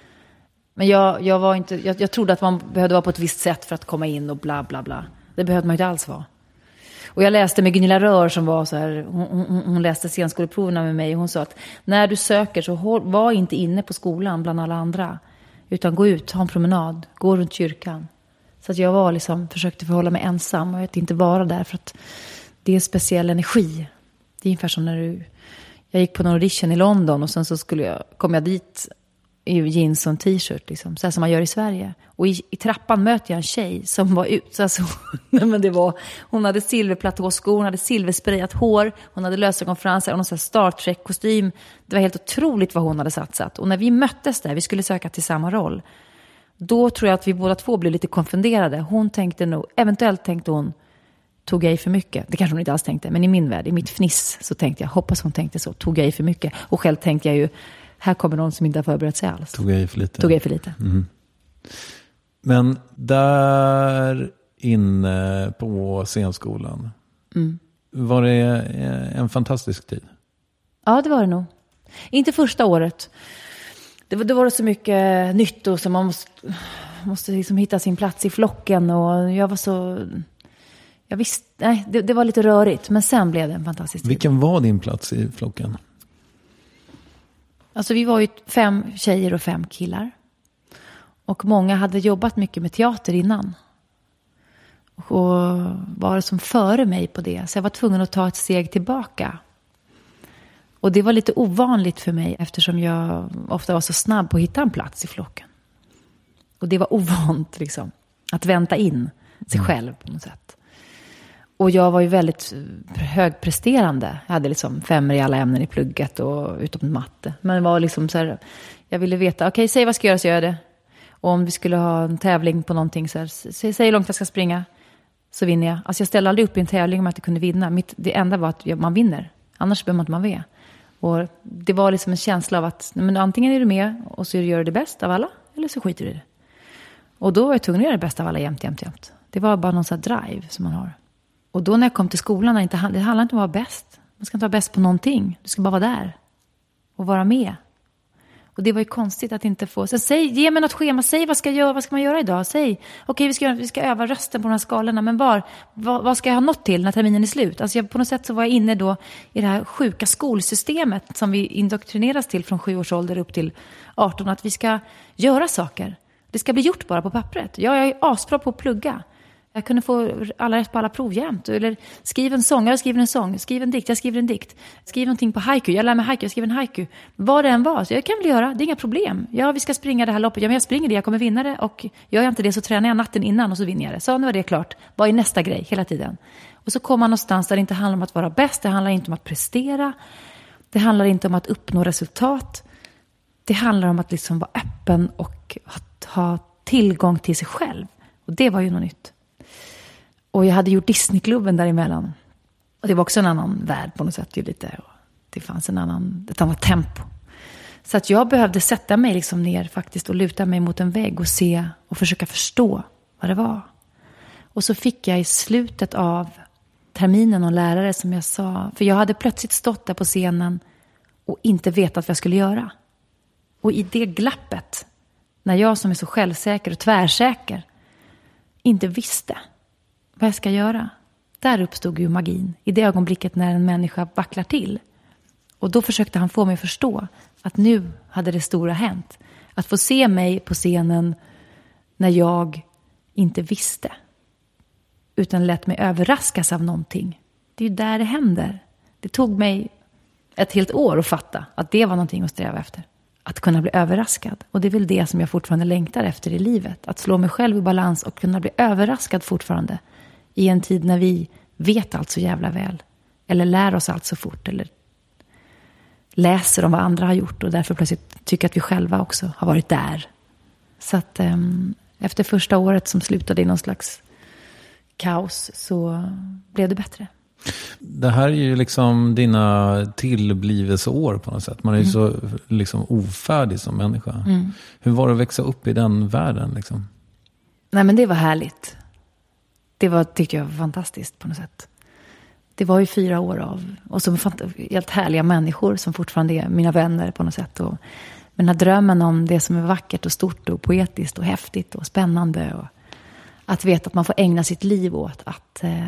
Men jag, jag, var inte, jag, jag trodde att man behövde vara på ett visst sätt för att komma in och bla bla bla. Det behövde man inte alls vara. Och jag läste med Gunilla Rör som var så här, hon, hon, hon läste scenskoleproverna med mig och hon sa att när du söker så håll, var inte inne på skolan bland alla andra. Utan gå ut, ha en promenad, gå runt kyrkan. Så att jag var liksom, försökte förhålla mig ensam och att inte vara där för att det är en speciell energi. Det är ungefär som när du... Jag gick på en audition i London och sen så skulle jag, kom jag dit i jeans och en t-shirt. Liksom, så här som man gör i Sverige. Och i, i trappan mötte jag en tjej som var ut. Alltså, men det var, hon hade silverplatåskor, hon hade silversprayat hår. Hon hade lösögonfransar och någon sån här Star Trek-kostym. Det var helt otroligt vad hon hade satsat. Och när vi möttes där, vi skulle söka till samma roll. Då tror jag att vi båda två blev lite konfunderade. Hon tänkte nog, eventuellt tänkte hon, tog jag i för mycket? Det kanske hon inte alls tänkte. Men i min värld, i mitt fniss så tänkte jag, hoppas hon tänkte så. Tog jag i för mycket? Och själv tänkte jag ju, här kommer någon som inte har förberett sig alls. Tog jag i för lite? Tog jag i för lite. Mm. Men där inne på scenskolan, mm. var det en fantastisk tid? Ja, det var det nog. Inte första året. Det var, det var så mycket nytt och så man måste, måste liksom hitta sin plats i flocken. Och jag var så... Jag visste, nej, det, det var lite rörigt. Men sen blev det en fantastisk tid. Vilken var din plats i flocken? Alltså vi var ju fem tjejer och fem killar. Och många hade jobbat mycket med teater innan. Och var som före mig på det. Så jag var tvungen att ta ett steg tillbaka. Och det var lite ovanligt för mig. Eftersom jag ofta var så snabb på att hitta en plats i flocken. Och det var ovant liksom. Att vänta in sig mm. själv på något sätt. Och jag var ju väldigt högpresterande. Jag hade liksom femmer i alla ämnen i plugget och utom matte. Men det var liksom så här, jag ville veta, okej, okay, säg vad ska jag göra så gör jag det. Och om vi skulle ha en tävling på någonting så här, säg, säg hur långt jag ska springa så vinner jag. Alltså jag ställde aldrig upp i en tävling om att jag kunde vinna. Mitt, det enda var att man vinner. Annars behöver man inte man med. Och det var liksom en känsla av att men antingen är du med och så gör du det bäst av alla eller så skiter du i det. Och då var jag tvungen att göra det bästa av alla jämt, jämt, jämt. Det var bara någon sån här drive som man har. Och då när jag kom till skolan, inte, det handlar inte om att vara bäst. Man ska inte vara bäst på någonting. Du ska bara vara där. Och vara med. Och det var ju konstigt att inte få... Så säg, ge mig något schema, säg vad ska, jag göra, vad ska man göra idag? Säg, okej okay, vi, ska, vi ska öva rösten på de här skalorna, men var, vad, vad ska jag ha nått till när terminen är slut? Alltså jag, på något sätt så var jag inne då i det här sjuka skolsystemet som vi indoktrineras till från sju års ålder upp till arton, att vi ska göra saker. Det ska bli gjort bara på pappret. Jag är asbra på att plugga. Jag kunde få alla rätt på alla prov jämt. Eller skriv en sång, jag skriver en sång. Skriv en dikt, jag skriver en dikt. Skriv någonting på haiku, jag lär mig haiku, jag skriver en haiku. Vad det än var, så jag kan väl göra, det är inga problem. Ja, vi ska springa det här loppet. Ja, men jag springer det, jag kommer vinna det. Och gör jag inte det så tränar jag natten innan och så vinner jag det. Så nu är det klart. Vad är nästa grej hela tiden? Och så kommer man någonstans där det inte handlar om att vara bäst. Det handlar inte om att prestera. Det handlar inte om att uppnå resultat. Det handlar om att liksom vara öppen och ha tillgång till sig själv. Och det var ju något nytt. Och jag hade gjort Disneyklubben däremellan. Och det var också en annan värld på något sätt. Ju lite. Det fanns en annan, ett annat tempo. Så att jag behövde sätta mig liksom ner faktiskt och luta mig mot en vägg och se och försöka förstå vad det var. Och så fick jag i slutet av terminen någon lärare som jag sa. För jag hade plötsligt stått där på scenen och inte vetat vad jag skulle göra. Och i det glappet, när jag som är så självsäker och tvärsäker inte visste vad jag ska göra, där uppstod ju magin. I det ögonblicket när en människa vacklar till. Och då försökte han få mig att förstå att nu hade det stora hänt. Att få se mig på scenen när jag inte visste. Utan lät mig överraskas av någonting. Det är ju där det händer. Det tog mig ett helt år att fatta att det var någonting att sträva efter. Att kunna bli överraskad. Och det är väl det som jag fortfarande längtar efter i livet. Att slå mig själv i balans och kunna bli överraskad fortfarande. I en tid när vi vet allt så jävla väl. Eller lär oss allt så fort. Eller läser om vad andra har gjort. Och därför plötsligt tycker att vi själva också har varit där. Så att um, efter första året som slutade i någon slags kaos så blev det bättre. Det här är ju liksom dina tillblivelseår på något sätt. Man är ju mm. så liksom ofärdig som människa. Mm. Hur var det att växa upp i den världen liksom? Nej, men det var härligt. Det var, tyckte jag var fantastiskt på något sätt. Det var ju fyra år av, och som helt härliga människor som fortfarande är mina vänner på något sätt. Och den här drömmen om det som är vackert och stort och poetiskt och häftigt och spännande. Och att veta att man får ägna sitt liv åt att eh,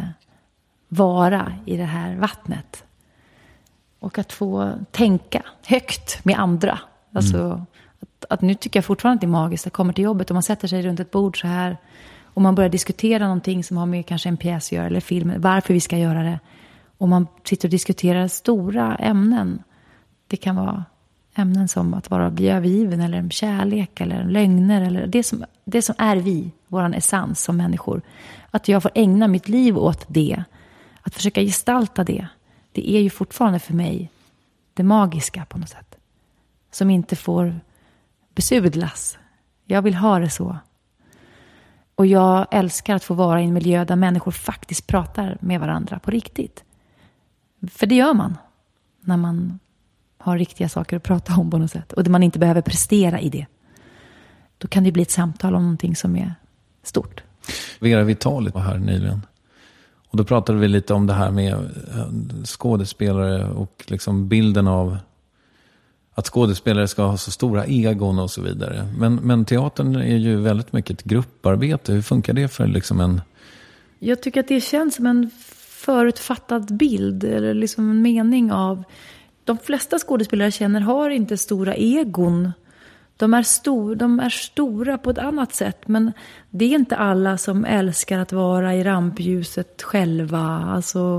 vara i det här vattnet. Och att få tänka högt med andra. Alltså, mm. att, att nu tycker jag fortfarande att det är magiskt. Jag kommer till jobbet och man sätter sig runt ett bord så här. Och man börjar diskutera någonting som har med kanske en pjäs att göra eller film. Varför vi ska göra det. Och man sitter och diskuterar stora ämnen. Det kan vara ämnen som att vara bli övergiven eller en kärlek eller en lögner. Eller det, som, det som är vi, våran essens som människor. Att jag får ägna mitt liv åt det. Att försöka gestalta det. Det är ju fortfarande för mig det magiska på något sätt. Som inte får besudlas. Jag vill ha det så. Och jag älskar att få vara i en miljö där människor faktiskt pratar med varandra på riktigt. För det gör man när man har riktiga saker att prata om på något sätt. Och där man inte behöver prestera i det. Då kan det bli ett samtal om någonting som är stort. Vera Vitali var här nyligen. Och då pratade vi lite om det här med skådespelare och liksom bilden av att skådespelare ska ha så stora egon och så vidare. Men, men teatern är ju väldigt mycket ett grupparbete. Hur funkar det för liksom en... Jag tycker att det känns som en förutfattad bild. Eller liksom en mening av... De flesta skådespelare jag känner har inte stora egon. De är, stor, de är stora på ett annat sätt. Men det är inte alla som älskar att vara i rampljuset själva. Alltså...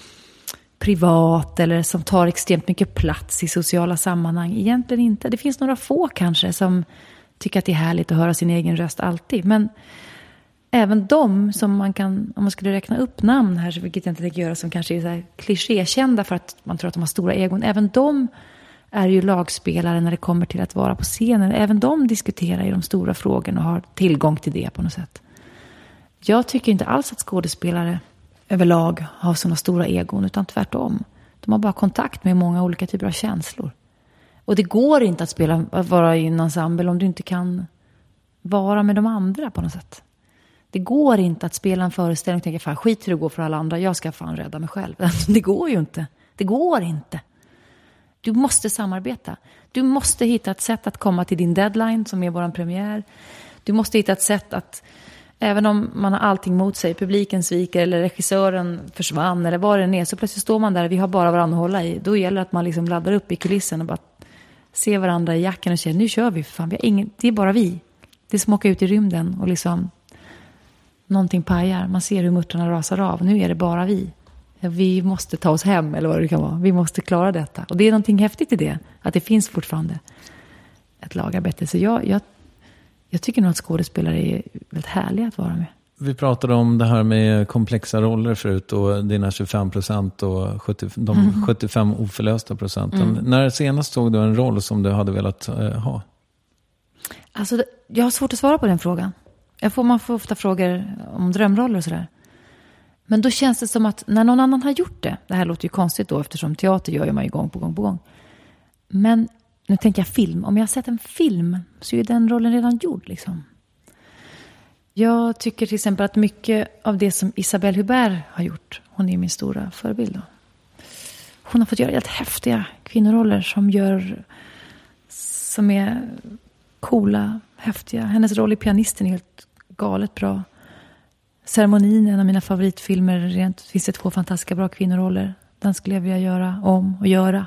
privat eller som tar extremt mycket plats i sociala sammanhang. Egentligen inte. Det finns några få kanske som tycker att det är härligt att höra sin egen röst alltid. Men även de som man kan, om man skulle räkna upp namn här, vilket jag inte tänker göra, som kanske är så här klichésända för att man tror att de har stora egon. Även de är ju lagspelare när det kommer till att vara på scenen. Även de diskuterar ju de stora frågorna och har tillgång till det på något sätt. Jag tycker inte alls att skådespelare överlag har sådana stora egon, utan tvärtom. De har bara kontakt med många olika typer av känslor. Och det går inte att spela, att vara i en ensemble om du inte kan vara med de andra på något sätt. Det går inte att spela en föreställning och tänka, fan skit hur det går för alla andra, jag ska fan rädda mig själv. Det går ju inte. Det går inte. Du måste samarbeta. Du måste hitta ett sätt att komma till din deadline som är våran premiär. Du måste hitta ett sätt att, även om man har allting mot sig, publiken sviker eller regissören försvann eller vad det än är, så plötsligt står man där och vi har bara varandra att hålla i. Då gäller det att man liksom laddar upp i kulissen och bara ser varandra i jackan och säger, nu kör vi för fan, vi har ingen, det är bara vi. Det är som att åka ut i rymden och liksom någonting pajar. Man ser hur muttrarna rasar av. Nu är det bara vi. Vi måste ta oss hem eller vad det kan vara. Vi måste klara detta. Och det är någonting häftigt i det. Att det finns fortfarande ett lagarbete. Så jag, jag, jag tycker nog att skådespelare är väldigt härliga att vara med. Vi pratade om det här med komplexa roller förut och dina tjugofem procent och sjuttio, de mm. sjuttiofem oförlösta procenten. Mm. När senast såg du en roll som du hade velat uh, ha? Alltså, jag har svårt att svara på den frågan. Jag får, man får ofta frågor om drömroller och sådär. Men då känns det som att när någon annan har gjort det, det här låter ju konstigt då eftersom teater gör man ju gång på gång på gång. Men nu tänker jag film. Om jag har sett en film så är den rollen redan gjord liksom. Jag tycker till exempel att mycket av det som Isabelle Huppert har gjort, hon är min stora förebild då. Hon har fått göra helt häftiga kvinnoroller som gör, som är coola, häftiga. Hennes roll i Pianisten är helt galet bra. Ceremonin är en av mina favoritfilmer. Rent finns det två fantastiska bra kvinnoroller. Den skulle jag vilja göra om och göra.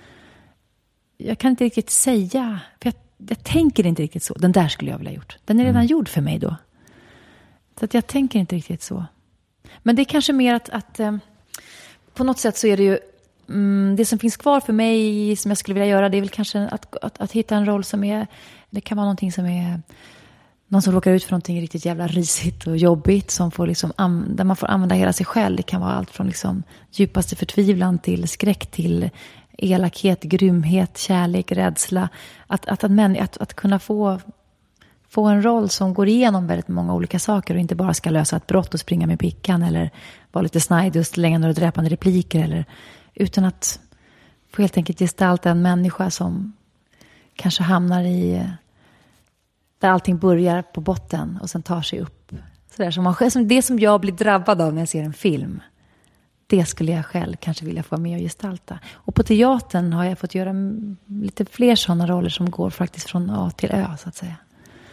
Jag kan inte riktigt säga, för jag, jag tänker inte riktigt så. Den där skulle jag vilja ha gjort. Den är redan mm. gjord för mig då. Så att jag tänker inte riktigt så. Men det är kanske mer att, att eh, på något sätt så är det ju mm, det som finns kvar för mig som jag skulle vilja göra, det är väl kanske att, att, att hitta en roll som är, det kan vara någonting som är någon som råkar ut för någonting riktigt jävla risigt och jobbigt som får liksom, där man får använda hela sig själv. Det kan vara allt från liksom djupaste förtvivlan till skräck till elakhet, grymhet, kärlek, rädsla. Att, att, att, att, att kunna få, få en roll som går igenom väldigt många olika saker och inte bara ska lösa ett brott och springa med pickan eller vara lite snajdig och slänga några dräpande repliker. Eller, utan att få helt enkelt gestalta en människa som kanske hamnar i där allting börjar på botten och sen tar sig upp. Så där, som man, som det som jag blir drabbad av när jag ser en film. Det skulle jag själv kanske vilja få med och gestalta. Och på teatern har jag fått göra lite fler sådana roller som går faktiskt från A till Ö så att säga.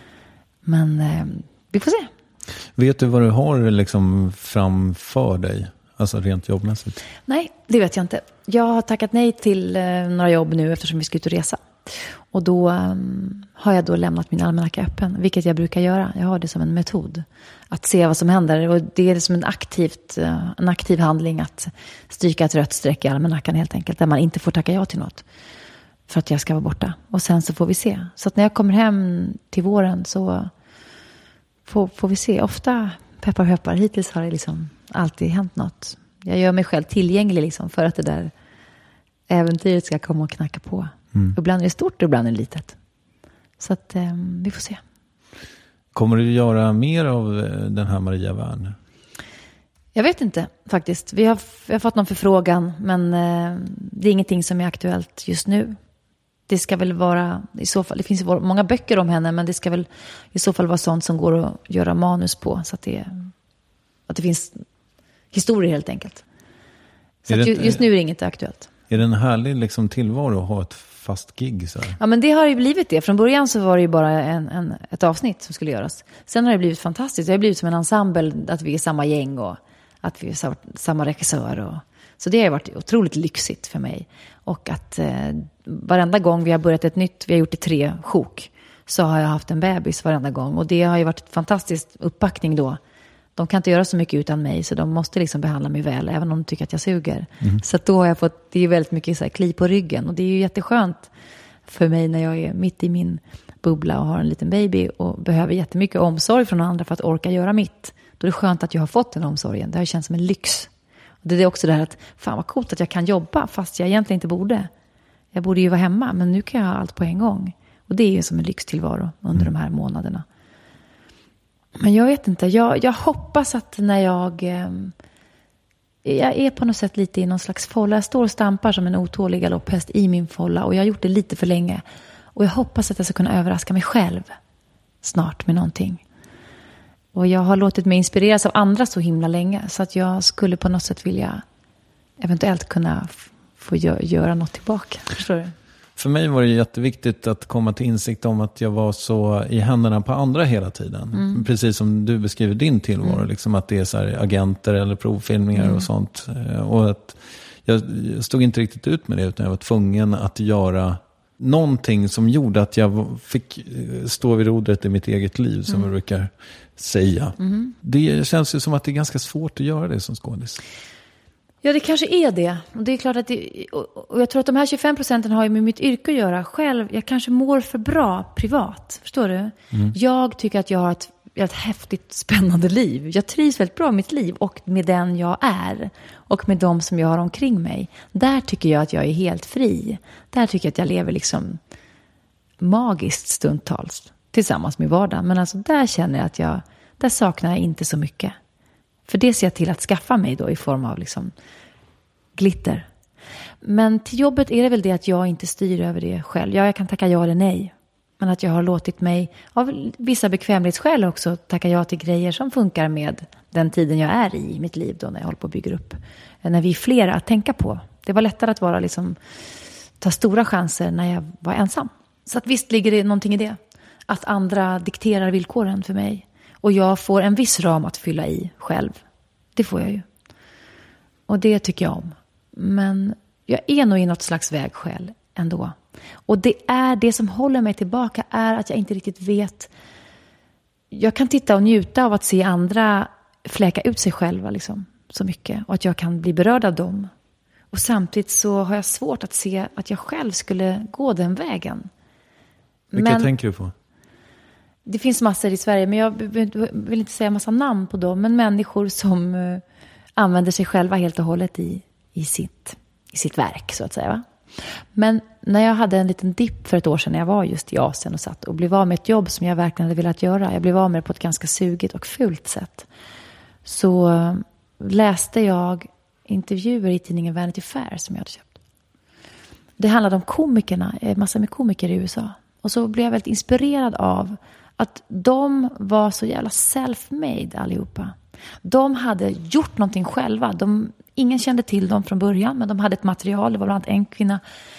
Men eh, vi får se. Vet du vad du har liksom framför dig? Alltså rent jobbmässigt? Nej, det vet jag inte. Jag har tackat nej till eh, några jobb nu eftersom vi ska ut och resa. Och då um, har jag då lämnat min almanacka öppen, vilket jag brukar göra. Jag har det som en metod att se vad som händer. Och det är som en, aktivt, uh, en aktiv handling att stryka ett rött streck i almanackan helt enkelt. Där man inte får tacka ja till något för att jag ska vara borta. Och sen så får vi se. Så att när jag kommer hem till våren så får, får vi se. Ofta peppar peppar. Hittills har det liksom alltid hänt något. Jag gör mig själv tillgänglig liksom för att det där äventyret ska komma och knacka på. Mm. Ibland är det stort och ibland är det litet. Så att eh, vi får se. Kommer du göra mer av den här Maria Wern? Jag vet inte faktiskt. Vi har, vi har fått någon förfrågan. Men eh, det är ingenting som är aktuellt just nu. Det ska väl vara i så fall, det finns ju många böcker om henne. Men det ska väl i så fall vara sånt som går att göra manus på. Så att det, att det finns historier helt enkelt. Så att just nu är det inget aktuellt. Är det en härlig liksom tillvaro att ha ett fast gig? Så här? Ja, men det har ju blivit det. Från början så var det ju bara en, en, ett avsnitt som skulle göras. Sen har det blivit fantastiskt. Det har blivit som en ensemble, att vi är samma gäng och att vi är samma regissör. Och, så det har varit otroligt lyxigt för mig. Och att eh, varenda gång vi har börjat ett nytt, vi har gjort det tre sjok, så har jag haft en bebis varenda gång. Och det har ju varit ett fantastiskt uppbackning då. De kan inte göra så mycket utan mig, så de måste liksom behandla mig väl, även om de tycker att jag suger. Mm. Så att då har jag fått, det är väldigt mycket så här kli på ryggen. Och det är ju jätteskönt för mig när jag är mitt i min bubbla och har en liten baby och behöver jättemycket omsorg från andra för att orka göra mitt. Då är det skönt att jag har fått den omsorgen. Det har känts som en lyx. Och det är också det här att, fan vad coolt att jag kan jobba fast jag egentligen inte borde. Jag borde ju vara hemma, men nu kan jag ha allt på en gång. Och det är ju som en lyxtillvaro under mm. de här månaderna. Men jag vet inte, jag, jag hoppas att när jag eh, jag är på något sätt lite i någon slags folla. Jag står och stampar som en otålig galopphäst i min folla och jag har gjort det lite för länge. Och jag hoppas att jag ska kunna överraska mig själv snart med någonting. Och jag har låtit mig inspireras av andra så himla länge så att jag skulle på något sätt vilja eventuellt kunna f- få gö- göra något tillbaka. Förstår du? För mig var det jätteviktigt att komma till insikt om att jag var så i händerna på andra hela tiden. Mm. Precis som du beskriver din tillvaro. Mm. Liksom att det är så här agenter eller provfilmningar mm. och sånt. Och att jag stod inte riktigt ut med det, utan jag var tvungen att göra någonting som gjorde att jag fick stå vid rodret i mitt eget liv, som mm. jag brukar säga. Mm. Det känns ju som att det är ganska svårt att göra det som skådis. Ja, det kanske är det. Och det är klart att det, och jag tror att de här tjugofem procenten har ju med mitt yrke att göra. Själv, jag kanske mår för bra privat. Förstår du? Mm. Jag tycker att jag har ett, ett häftigt, spännande liv. Jag trivs väldigt bra i mitt liv och med den jag är. Och med de som jag har omkring mig. Där tycker jag att jag är helt fri. Där tycker jag att jag lever liksom magiskt stundtals. Tillsammans med vardagen. Men alltså där känner jag att jag, där saknar jag inte så mycket. För det ser jag till att skaffa mig då i form av liksom glitter. Men till jobbet är det väl det att jag inte styr över det själv. Ja, jag kan tacka ja eller nej. Men att jag har låtit mig, av vissa bekvämlighetsskäl också, tacka ja till grejer som funkar med den tiden jag är i, i mitt liv då när jag håller på att bygga upp. När vi är flera att tänka på. Det var lättare att vara liksom, ta stora chanser när jag var ensam. Så att visst ligger det någonting i det. Att andra dikterar villkoren för mig. Och jag får en viss ram att fylla i själv. Det får jag ju. Och det tycker jag om. Men jag är nog i något slags vägskäl ändå. Och det är det som håller mig tillbaka är att jag inte riktigt vet. Jag kan titta och njuta av att se andra fläka ut sig själva liksom, så mycket. Och att jag kan bli berörd av dem. Och samtidigt så har jag svårt att se att jag själv skulle gå den vägen. Vilka Men tänker du på? Det finns massor i Sverige, men jag vill inte säga massa namn på dem. Men människor som uh, använder sig själva helt och hållet i, i, sitt, i sitt verk, så att säga. Va? Men när jag hade en liten dipp för ett år sedan när jag var just i Asien och satt och blev av med ett jobb som jag verkligen hade velat göra. Jag blev av med det på ett ganska sugigt och fult sätt. Så uh, läste jag intervjuer i tidningen Vanity Fair som jag hade köpt. Det handlade om komikerna, massa med komiker i U S A. Och så blev jag väldigt inspirerad av att de var så jävla self-made allihopa. De hade gjort någonting själva. De, ingen kände till dem från början, men de hade ett material. Det var bland annat en kvinna.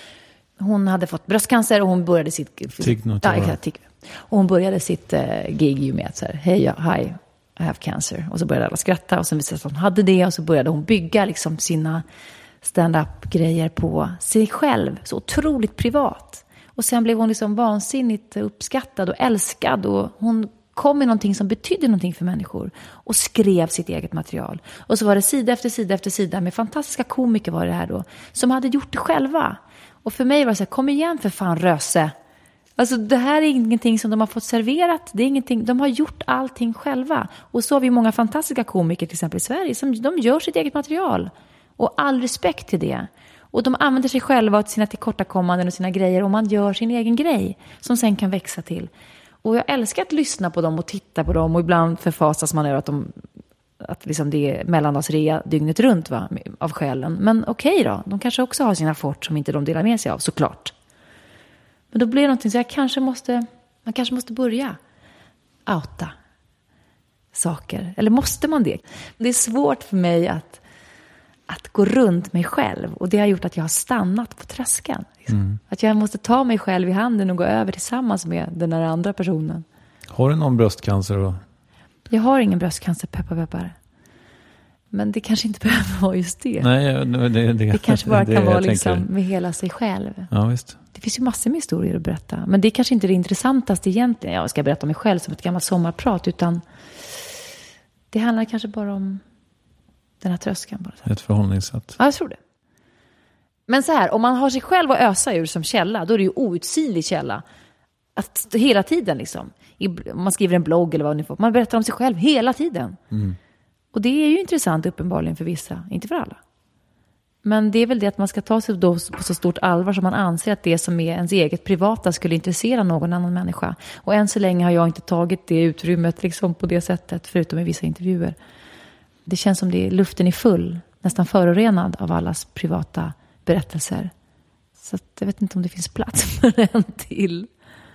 Hon hade fått bröstcancer och hon började sitt... Ja, exakt, och hon började sitt uh, gig ju med att så här, hej, ja, hi, I have cancer. Och så började alla skratta och sen visade att hon hade det. Och så började hon bygga liksom sina stand-up-grejer på sig själv. Så otroligt privat. Och sen blev hon liksom vansinnigt uppskattad och älskad. Och hon kom med någonting som betydde någonting för människor. Och skrev sitt eget material. Och så var det sida efter sida efter sida med fantastiska komiker var det här då. Som hade gjort det själva. Och för mig var det så här, kom igen för fan Röse. Alltså det här är ingenting som de har fått serverat. Det är ingenting, de har gjort allting själva. Och så har vi många fantastiska komiker till exempel i Sverige. Som de gör sitt eget material. Och all respekt till det. Och de använder sig själva och sina tillkortakommanden och sina grejer. Och man gör sin egen grej. Som sen kan växa till. Och jag älskar att lyssna på dem och titta på dem. Och ibland förfasas man över att, de, att liksom det är mellandagsrea dygnet runt va, av själen. Men okej okay då. De kanske också har sina fort som inte de delar med sig av, såklart. Men då blir det någonting så jag kanske måste... Man kanske måste börja outa saker. Eller måste man det? Det är svårt för mig att... att gå runt mig själv. Och det har gjort att jag har stannat på tröskeln. Liksom. Mm. Att jag måste ta mig själv i handen och gå över tillsammans med den här andra personen. Har du någon bröstcancer då? Jag har ingen bröstcancer, peppar peppar. Men det kanske inte behöver vara just det. Nej, det, det, det, det kanske bara det, kan det, vara liksom med hela sig själv. Ja, visst. Det finns ju massor med historier att berätta. Men det är kanske inte det intressantaste egentligen. Jag ska berätta om mig själv som ett gammalt sommarprat. Utan det handlar kanske bara om... den här tröskeln bara. Ett förhållningssätt. Ja, jag tror det. Men så här, om man har sig själv att ösa ur som källa, då är det ju outsinlig källa. Att hela tiden liksom. Man skriver en blogg eller vad ni får. Man berättar om sig själv hela tiden. Mm. Och det är ju intressant uppenbarligen för vissa. Inte för alla. Men det är väl det att man ska ta sig då på så stort allvar som man anser att det som är ens eget privata skulle intressera någon annan människa. Och än så länge har jag inte tagit det utrymmet liksom på det sättet, förutom i vissa intervjuer. Det känns som det är, luften är full, nästan förorenad av allas privata berättelser. Så att jag vet inte om det finns plats för en till.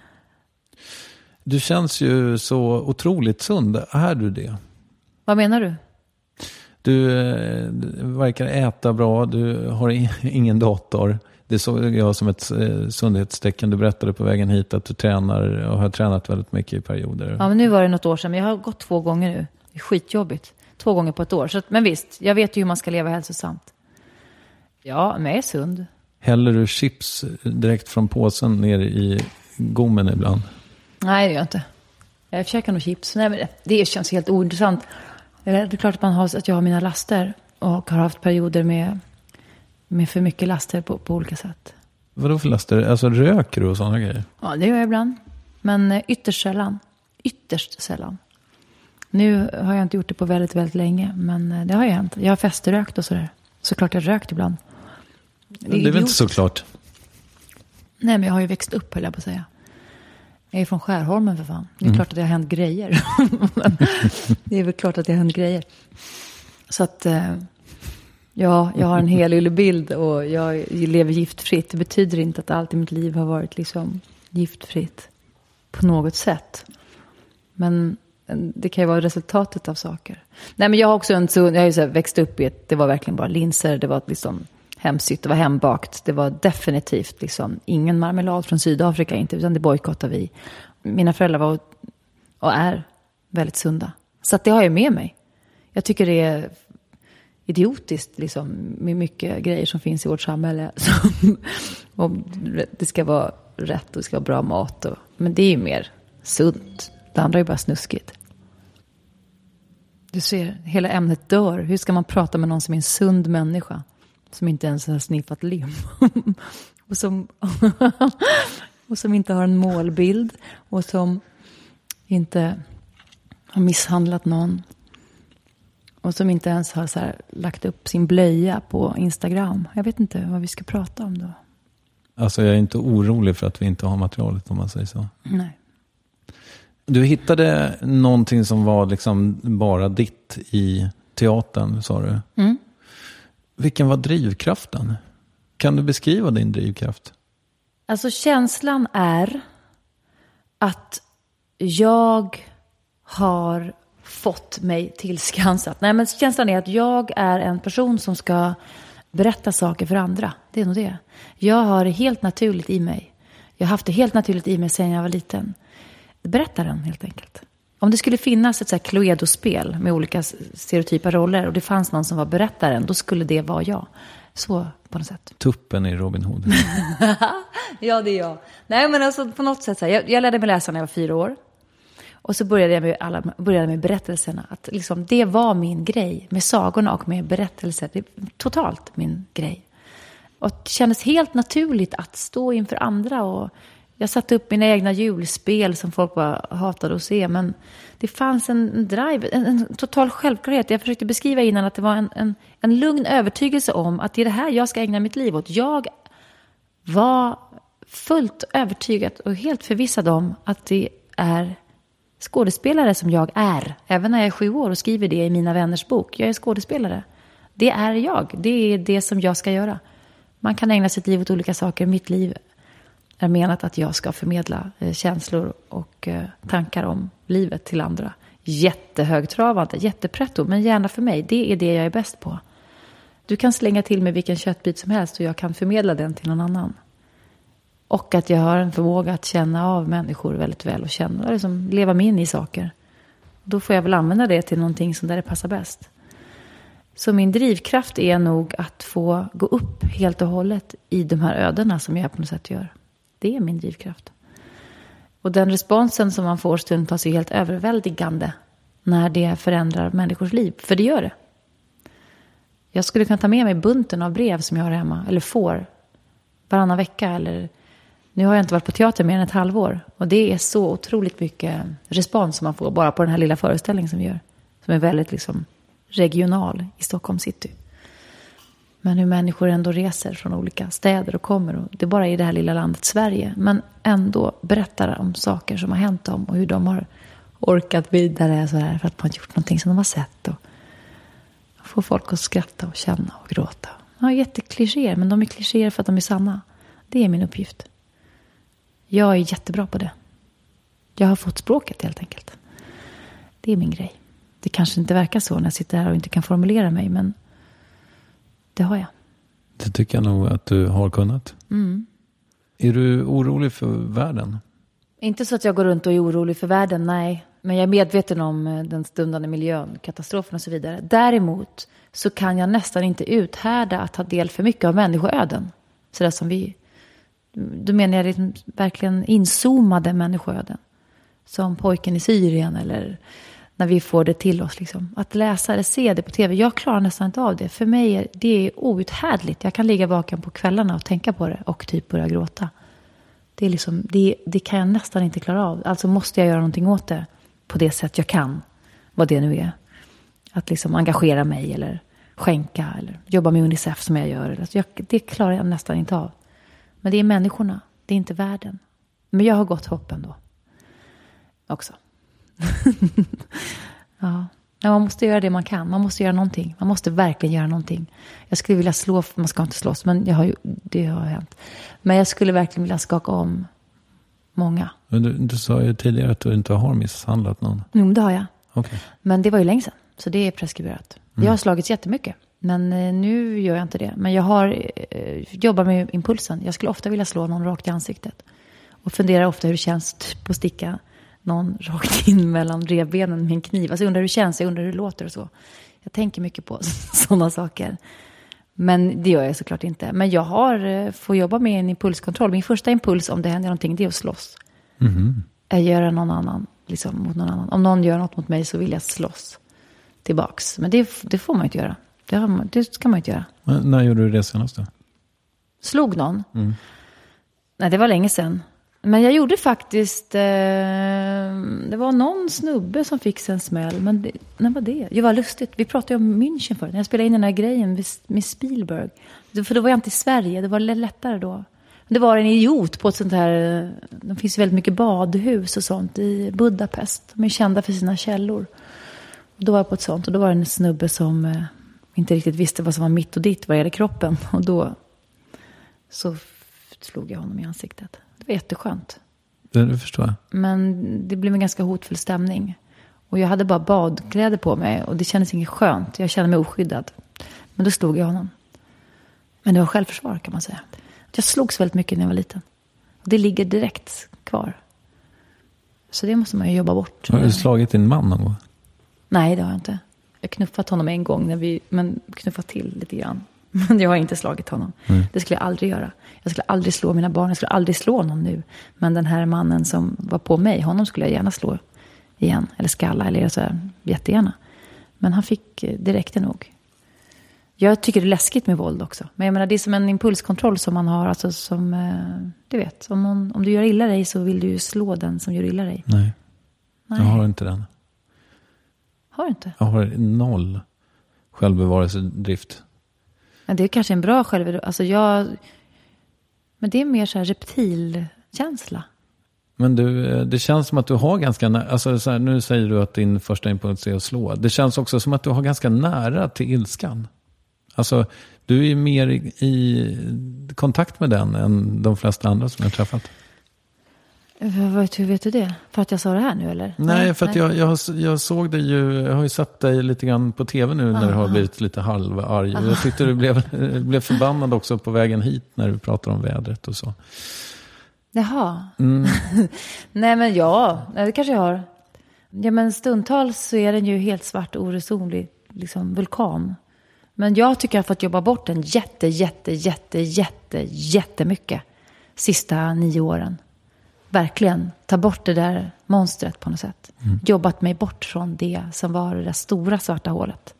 Du känns ju så otroligt sund. Är du det? Vad menar du? Du, eh, du verkar äta bra, du har i- ingen dator. Det såg jag som ett eh, sundhetstecken. Du berättade på vägen hit att du tränar och har tränat väldigt mycket i perioder. Ja, men nu var det något år sedan. Men jag har gått två gånger nu. Det är skitjobbigt. Två gånger på ett år. Så, att- men visst, jag vet ju hur man ska leva hälsosamt. Ja, men jag är sund. Häller du chips direkt från påsen ner i gommen ibland? Nej, det gör jag inte. Jag försöker nog chips. Nej, men det, det känns helt ointressant. Det är klart att, man har, att jag har mina laster. Och har haft perioder med, med för mycket laster på, på olika sätt. Vadå för laster? Alltså röker du och sådana grejer? Ja, det gör jag ibland. Men eh, ytterst sällan. Ytterst sällan. Nu har jag inte gjort det på väldigt, väldigt länge. Men eh, det har ju hänt. Jag har feströkt och sådär. Såklart jag har rökt ibland. Det är, det är väl inte så klart? Nej, men jag har ju växt upp, höll jag på att säga. Jag är från Skärholmen för fan. Det är mm. klart att det har hänt grejer. Det är väl klart att det har hänt grejer. Så att, eh, ja, jag har en hel bild och jag lever giftfritt. Det betyder inte att allt i mitt liv har varit liksom giftfritt på något sätt. Men det kan ju vara resultatet av saker. Nej, men jag har också en så, jag har ju så här växt upp i ett, det var verkligen bara linser, det var liksom hemsytt, det var hembakt. Det var definitivt liksom ingen marmelad från Sydafrika, inte, utan det bojkottade vi. Mina föräldrar var och är väldigt sunda. Så att det har jag med mig. Jag tycker det är idiotiskt liksom, med mycket grejer som finns i vårt samhälle. Som, om det ska vara rätt och det ska vara bra mat. Och, men det är ju mer sunt. Det andra är bara snuskigt. Du ser, hela ämnet dör. Hur ska man prata med någon som är en sund människa? Som inte ens har sniffat lim. och, som, och som inte har en målbild. Och som inte har misshandlat någon. Och som inte ens har så här lagt upp sin blöja på Instagram. Jag vet inte vad vi ska prata om då. Alltså jag är inte orolig för att vi inte har materialet, om man säger så. Nej. Du hittade någonting som var liksom bara ditt i teatern, sa du. Mm. Vilken var drivkraften? Kan du beskriva din drivkraft? Alltså känslan är att jag har fått mig tillskansat. Nej, men känslan är att jag är en person som ska berätta saker för andra. Det är nog det. Jag har det helt naturligt i mig. Jag har haft det helt naturligt i mig sedan jag var liten. Berättaren helt enkelt. Om det skulle finnas ett så här Cluedo-spel med olika stereotypa roller och det fanns någon som var berättaren, då skulle det vara jag. Så på något sätt. Tuppen i Robin Hood. Ja, det är jag. Nej, men alltså på något sätt så här, jag, jag lärde mig läsa när jag var fyra år. Och så började jag med, alla, började med berättelserna. Att liksom, det var min grej. Med sagorna och med berättelser. Det är totalt min grej. Och det kändes helt naturligt att stå inför andra. Och jag satte upp mina egna julspel som folk bara hatade att se. Men det fanns en drive, en, en total självklarhet. Jag försökte beskriva innan att det var en, en, en lugn övertygelse om att det är det här jag ska ägna mitt liv åt. Jag var fullt övertygad och helt förvissad om att det är skådespelare som jag är. Även när jag är sju år och skriver det i mina vänners bok. Jag är skådespelare. Det är jag. Det är det som jag ska göra. Man kan ägna sitt liv åt olika saker. Mitt liv är menat att jag ska förmedla eh, känslor och eh, tankar om livet till andra. Jättehögtravande, jättepretto, men gärna för mig. Det är det jag är bäst på. Du kan slänga till mig vilken köttbit som helst och jag kan förmedla den till någon annan. Och att jag har en förmåga att känna av människor väldigt väl och känna, liksom, leva mig in i saker. Då får jag väl använda det till någonting som där det passar bäst. Så min drivkraft är nog att få gå upp helt och hållet i de här ödena som jag på något sätt gör. Det är min drivkraft. Och den responsen som man får stundtals är helt överväldigande när det förändrar människors liv. För det gör det. Jag skulle kunna ta med mig bunten av brev som jag har hemma, eller får, varannan vecka. Eller nu har jag inte varit på teater mer än ett halvår. Och det är så otroligt mycket respons som man får bara på den här lilla föreställningen som vi gör. Som är väldigt liksom regional i Stockholm city. Men hur människor ändå reser från olika städer och kommer. Och det är bara i det här lilla landet Sverige. Men ändå berättar om saker som har hänt dem. Och hur de har orkat vidare så här, för att man har gjort någonting som de har sett. Och få folk att skratta och känna och gråta. Ja, jätteklichéer, men de är klichéer för att de är sanna. Det är min uppgift. Jag är jättebra på det. Jag har fått språket helt enkelt. Det är min grej. Det kanske inte verkar så när jag sitter här och inte kan formulera mig, men det har jag. Det tycker jag nog att du har kunnat. Mm. Är du orolig för världen? Inte så att jag går runt och är orolig för världen, nej. Men jag är medveten om den stundande miljön, katastrofen och så vidare. Däremot så kan jag nästan inte uthärda att ta del för mycket av människoöden. Sådär som vi... Då menar jag liksom verkligen inzoomade människoöden. Som pojken i Syrien eller när vi får det till oss. Liksom. Att läsa eller se det på tv, jag klarar nästan inte av det. För mig är det outhärdligt. Jag kan ligga vaken på kvällarna och tänka på det och typ börja gråta. Det, är liksom, det, det kan jag nästan inte klara av. Alltså måste jag göra någonting åt det på det sätt jag kan. Vad det nu är. Att liksom engagera mig eller skänka eller jobba med UNICEF som jag gör. Alltså jag, det klarar jag nästan inte av. Men det är människorna, det är inte världen. Men jag har gott hopp ändå. Också. Ja. Ja, man måste göra det man kan. Man måste göra någonting. Man måste verkligen göra någonting. Jag skulle vilja slå, man ska inte slåss, men jag har ju, det har hänt. Men jag skulle verkligen vilja skaka om många. Men du, du sa ju tidigare att du inte har misshandlat någon. Jo, det har jag. Okay. Men det var ju länge sedan, så det är preskriberat. Mm. Jag har slagits jättemycket, men eh, nu gör jag inte det. Men jag har eh, jobbat med impulsen. Jag skulle ofta vilja slå någon rakt i ansiktet. Och fundera ofta hur det känns typ att sticka någon rakt in mellan revbenen med en kniv. Alltså jag undrar hur det känns, jag undrar hur det låter och så. Jag tänker mycket på sådana saker. Men det gör jag såklart inte. Men jag har får jobba med en impulskontroll. Min första impuls om det händer någonting, det är att slåss. Mm. Jag gör någon annan, liksom mot någon annan. Om någon gör något mot mig så vill jag slåss tillbaks. Men det, det får man inte göra. Det, har, det ska man inte göra. Men när gjorde du det senast då? Slog någon? Mm. Nej, det var länge sedan. Men jag gjorde faktiskt... Eh, det var någon snubbe som fick en smäll. Men det, när var det? Det var lustigt. Vi pratade om München förut. När jag spelade in den här grejen med Spielberg. För då var jag inte i Sverige. Det var lättare då. Det var en idiot på ett sånt här... Det finns väldigt mycket badhus och sånt i Budapest. De är kända för sina källor. Då var jag på ett sånt. Och då var det en snubbe som eh, inte riktigt visste vad som var mitt och ditt. Vad är det kroppen? Och då så slog jag honom i ansiktet. Det var jätteskönt. Det, det förstår jag. Men det blev en ganska hotfull stämning. Och jag hade bara badkläder på mig. Och det kändes inget skönt. Jag kände mig oskyddad. Men då slog jag honom. Men det var självförsvar kan man säga. Jag slogs väldigt mycket när jag var liten. Och det ligger direkt kvar. Så det måste man ju jobba bort. Har du slagit din man någon gång? Nej, det har jag inte. Jag har knuffat honom en gång. När vi, men knuffat till lite grann. Men jag har inte slagit honom. Mm. Det skulle jag aldrig göra. Jag skulle aldrig slå mina barn. Jag skulle aldrig slå någon nu. Men den här mannen som var på mig, honom skulle jag gärna slå igen. Eller skalla, eller så här, jättegärna. Men han fick direkt nog. Jag tycker det är läskigt med våld också. Men jag menar, det är som en impulskontroll som man har. Alltså som, du vet, om, någon, om du gör illa dig så vill du ju slå den som gör illa dig. Nej, Nej. Jag har inte den. Har du inte? Jag har noll självbevarelsedrift. Men det är kanske en bra själv... Alltså jag... Men det är mer så här reptilkänsla. Men du, det känns som att du har ganska nära... Alltså så här, nu säger du att din första impuls är att slå. Det känns också som att du har ganska nära till ilskan. Alltså, du är mer i, i kontakt med den än de flesta andra som jag har träffat. Hur vet du det? För att jag sa det här nu, eller? Nej, för att jag, jag, jag såg dig ju... Jag har ju sett dig lite grann på tv nu när Aha. du har blivit lite halvarg. Aha. Jag tyckte du blev, blev förbannad också på vägen hit när du pratar om vädret och så. Jaha. Mm. Nej, men ja. Det kanske jag har. Ja, men stundtals så är den ju helt svart och oresonlig liksom vulkan. Men jag tycker jag har fått jobba bort den jätte, jätte, jätte, jätte, jättemycket sista nio åren. Verkligen ta bort det där monstret på något sätt. Mm. Jobbat mig bort från det som var det där stora svarta hålet.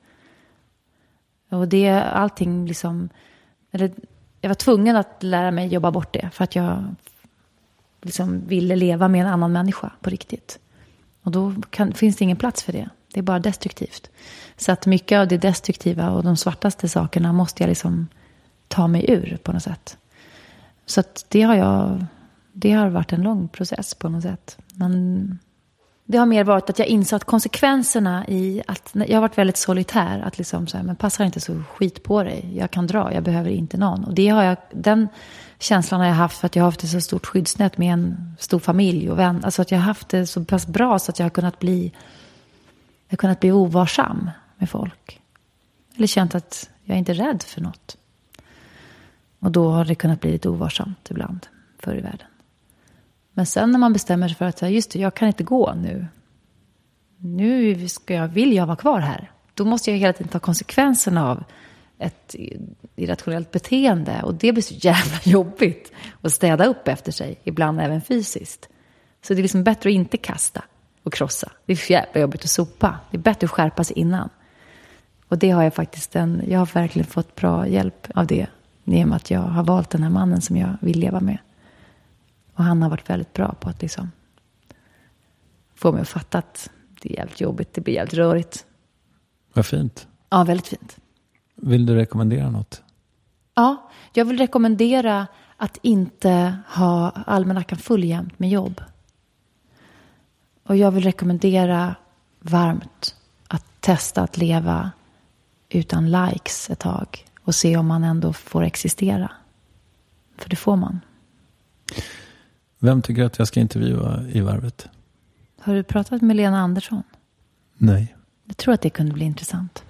Och det, allting liksom... Eller, jag var tvungen att lära mig jobba bort det. För att jag liksom ville leva med en annan människa på riktigt. Och då kan, finns det ingen plats för det. Det är bara destruktivt. Så att mycket av det destruktiva och de svartaste sakerna måste jag liksom ta mig ur på något sätt. Så att det har jag... Det har varit en lång process på något sätt. Men det har mer varit att jag insett konsekvenserna i att jag har varit väldigt solitär. Att liksom så här, men passar inte så skit på dig. Jag kan dra, jag behöver inte någon. Och det har jag, den känslan har jag haft för att jag har haft ett så stort skyddsnät med en stor familj och vän. Alltså att jag har haft det så pass bra så att jag har kunnat bli Jag har kunnat bli ovarsam med folk. Eller känt att jag inte är rädd för något. Och då har det kunnat bli lite ovarsamt ibland förr i världen. Men sen när man bestämmer sig för att just det, jag kan inte gå nu. Nu ska jag, vill jag vara kvar här. Då måste jag hela tiden ta konsekvenserna av ett irrationellt beteende. Och det blir så jävla jobbigt att städa upp efter sig. Ibland även fysiskt. Så det är liksom bättre att inte kasta och krossa. Det är för jävla jobbigt att sopa. Det är bättre att skärpa sig innan. Och det har jag faktiskt en, jag har verkligen fått bra hjälp av det. I och med att jag har valt den här mannen som jag vill leva med. Och han har varit väldigt bra på att liksom få mig att fatta att det är jävligt jobbigt. Det blir jävligt rörigt. Vad fint. Ja, väldigt fint. Vill du rekommendera något? Ja, jag vill rekommendera att inte ha almanackan full jämt med jobb. Och jag vill rekommendera varmt att testa att leva utan likes ett tag. Och se om man ändå får existera. För det får man. Vem tycker att jag ska intervjua i Värvet? Har du pratat med Lena Andersson? Nej. Jag tror att det kunde bli intressant.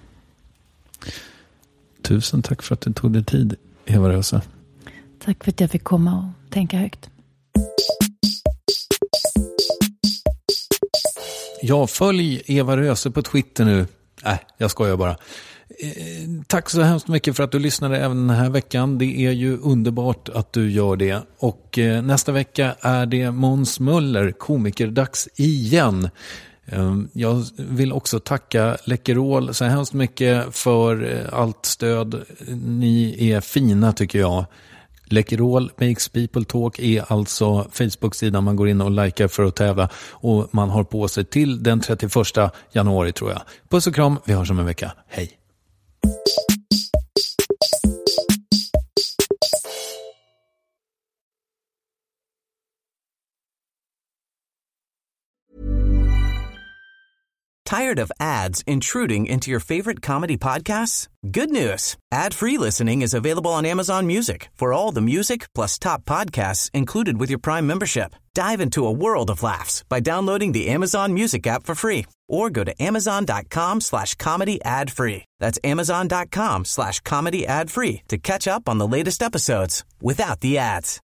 Tusen tack för att du tog dig tid, Eva Röse. Tack för att jag fick komma och tänka högt. Ja, följ Eva Röse på Twitter nu. Nej, äh, jag skojar bara. Eh, tack så hemskt mycket för att du lyssnade även den här veckan. Det är ju underbart att du gör det. Och eh, nästa vecka är det Måns Möller, komikerdags igen. Eh, jag vill också tacka Läkerol så hemskt mycket för eh, allt stöd. Ni är fina tycker jag. Läkerol Makes People Talk är alltså Facebook-sidan man går in och likar för att tävla. Och man har på sig till den trettioförsta januari tror jag. Puss och kram, vi hörs om en vecka. Hej! Tired of ads intruding into your favorite comedy podcasts? Good news. Ad-free listening is available on Amazon Music for all the music plus top podcasts included with your Prime membership. Dive into a world of laughs by downloading the Amazon Music app for free or go to amazon.com slash comedy ad free. That's amazon.com slash comedy ad free to catch up on the latest episodes without the ads.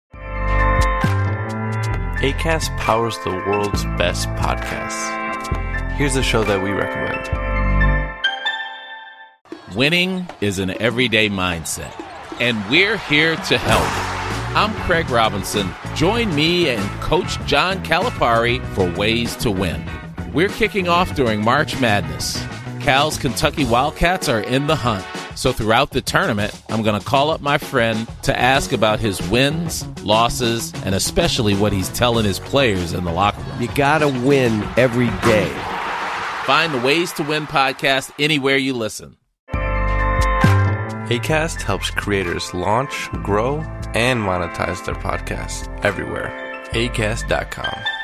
Acast powers the world's best podcasts. Here's a show that we recommend. Winning is an everyday mindset, and we're here to help. I'm Craig Robinson. Join me and Coach John Calipari for Ways to Win. We're kicking off during March Madness. Cal's Kentucky Wildcats are in the hunt. So throughout the tournament, I'm going to call up my friend to ask about his wins, losses, and especially what he's telling his players in the locker room. You got to win every day. Find the Ways to Win podcast anywhere you listen. Acast helps creators launch, grow, and monetize their podcasts everywhere. acast dot com.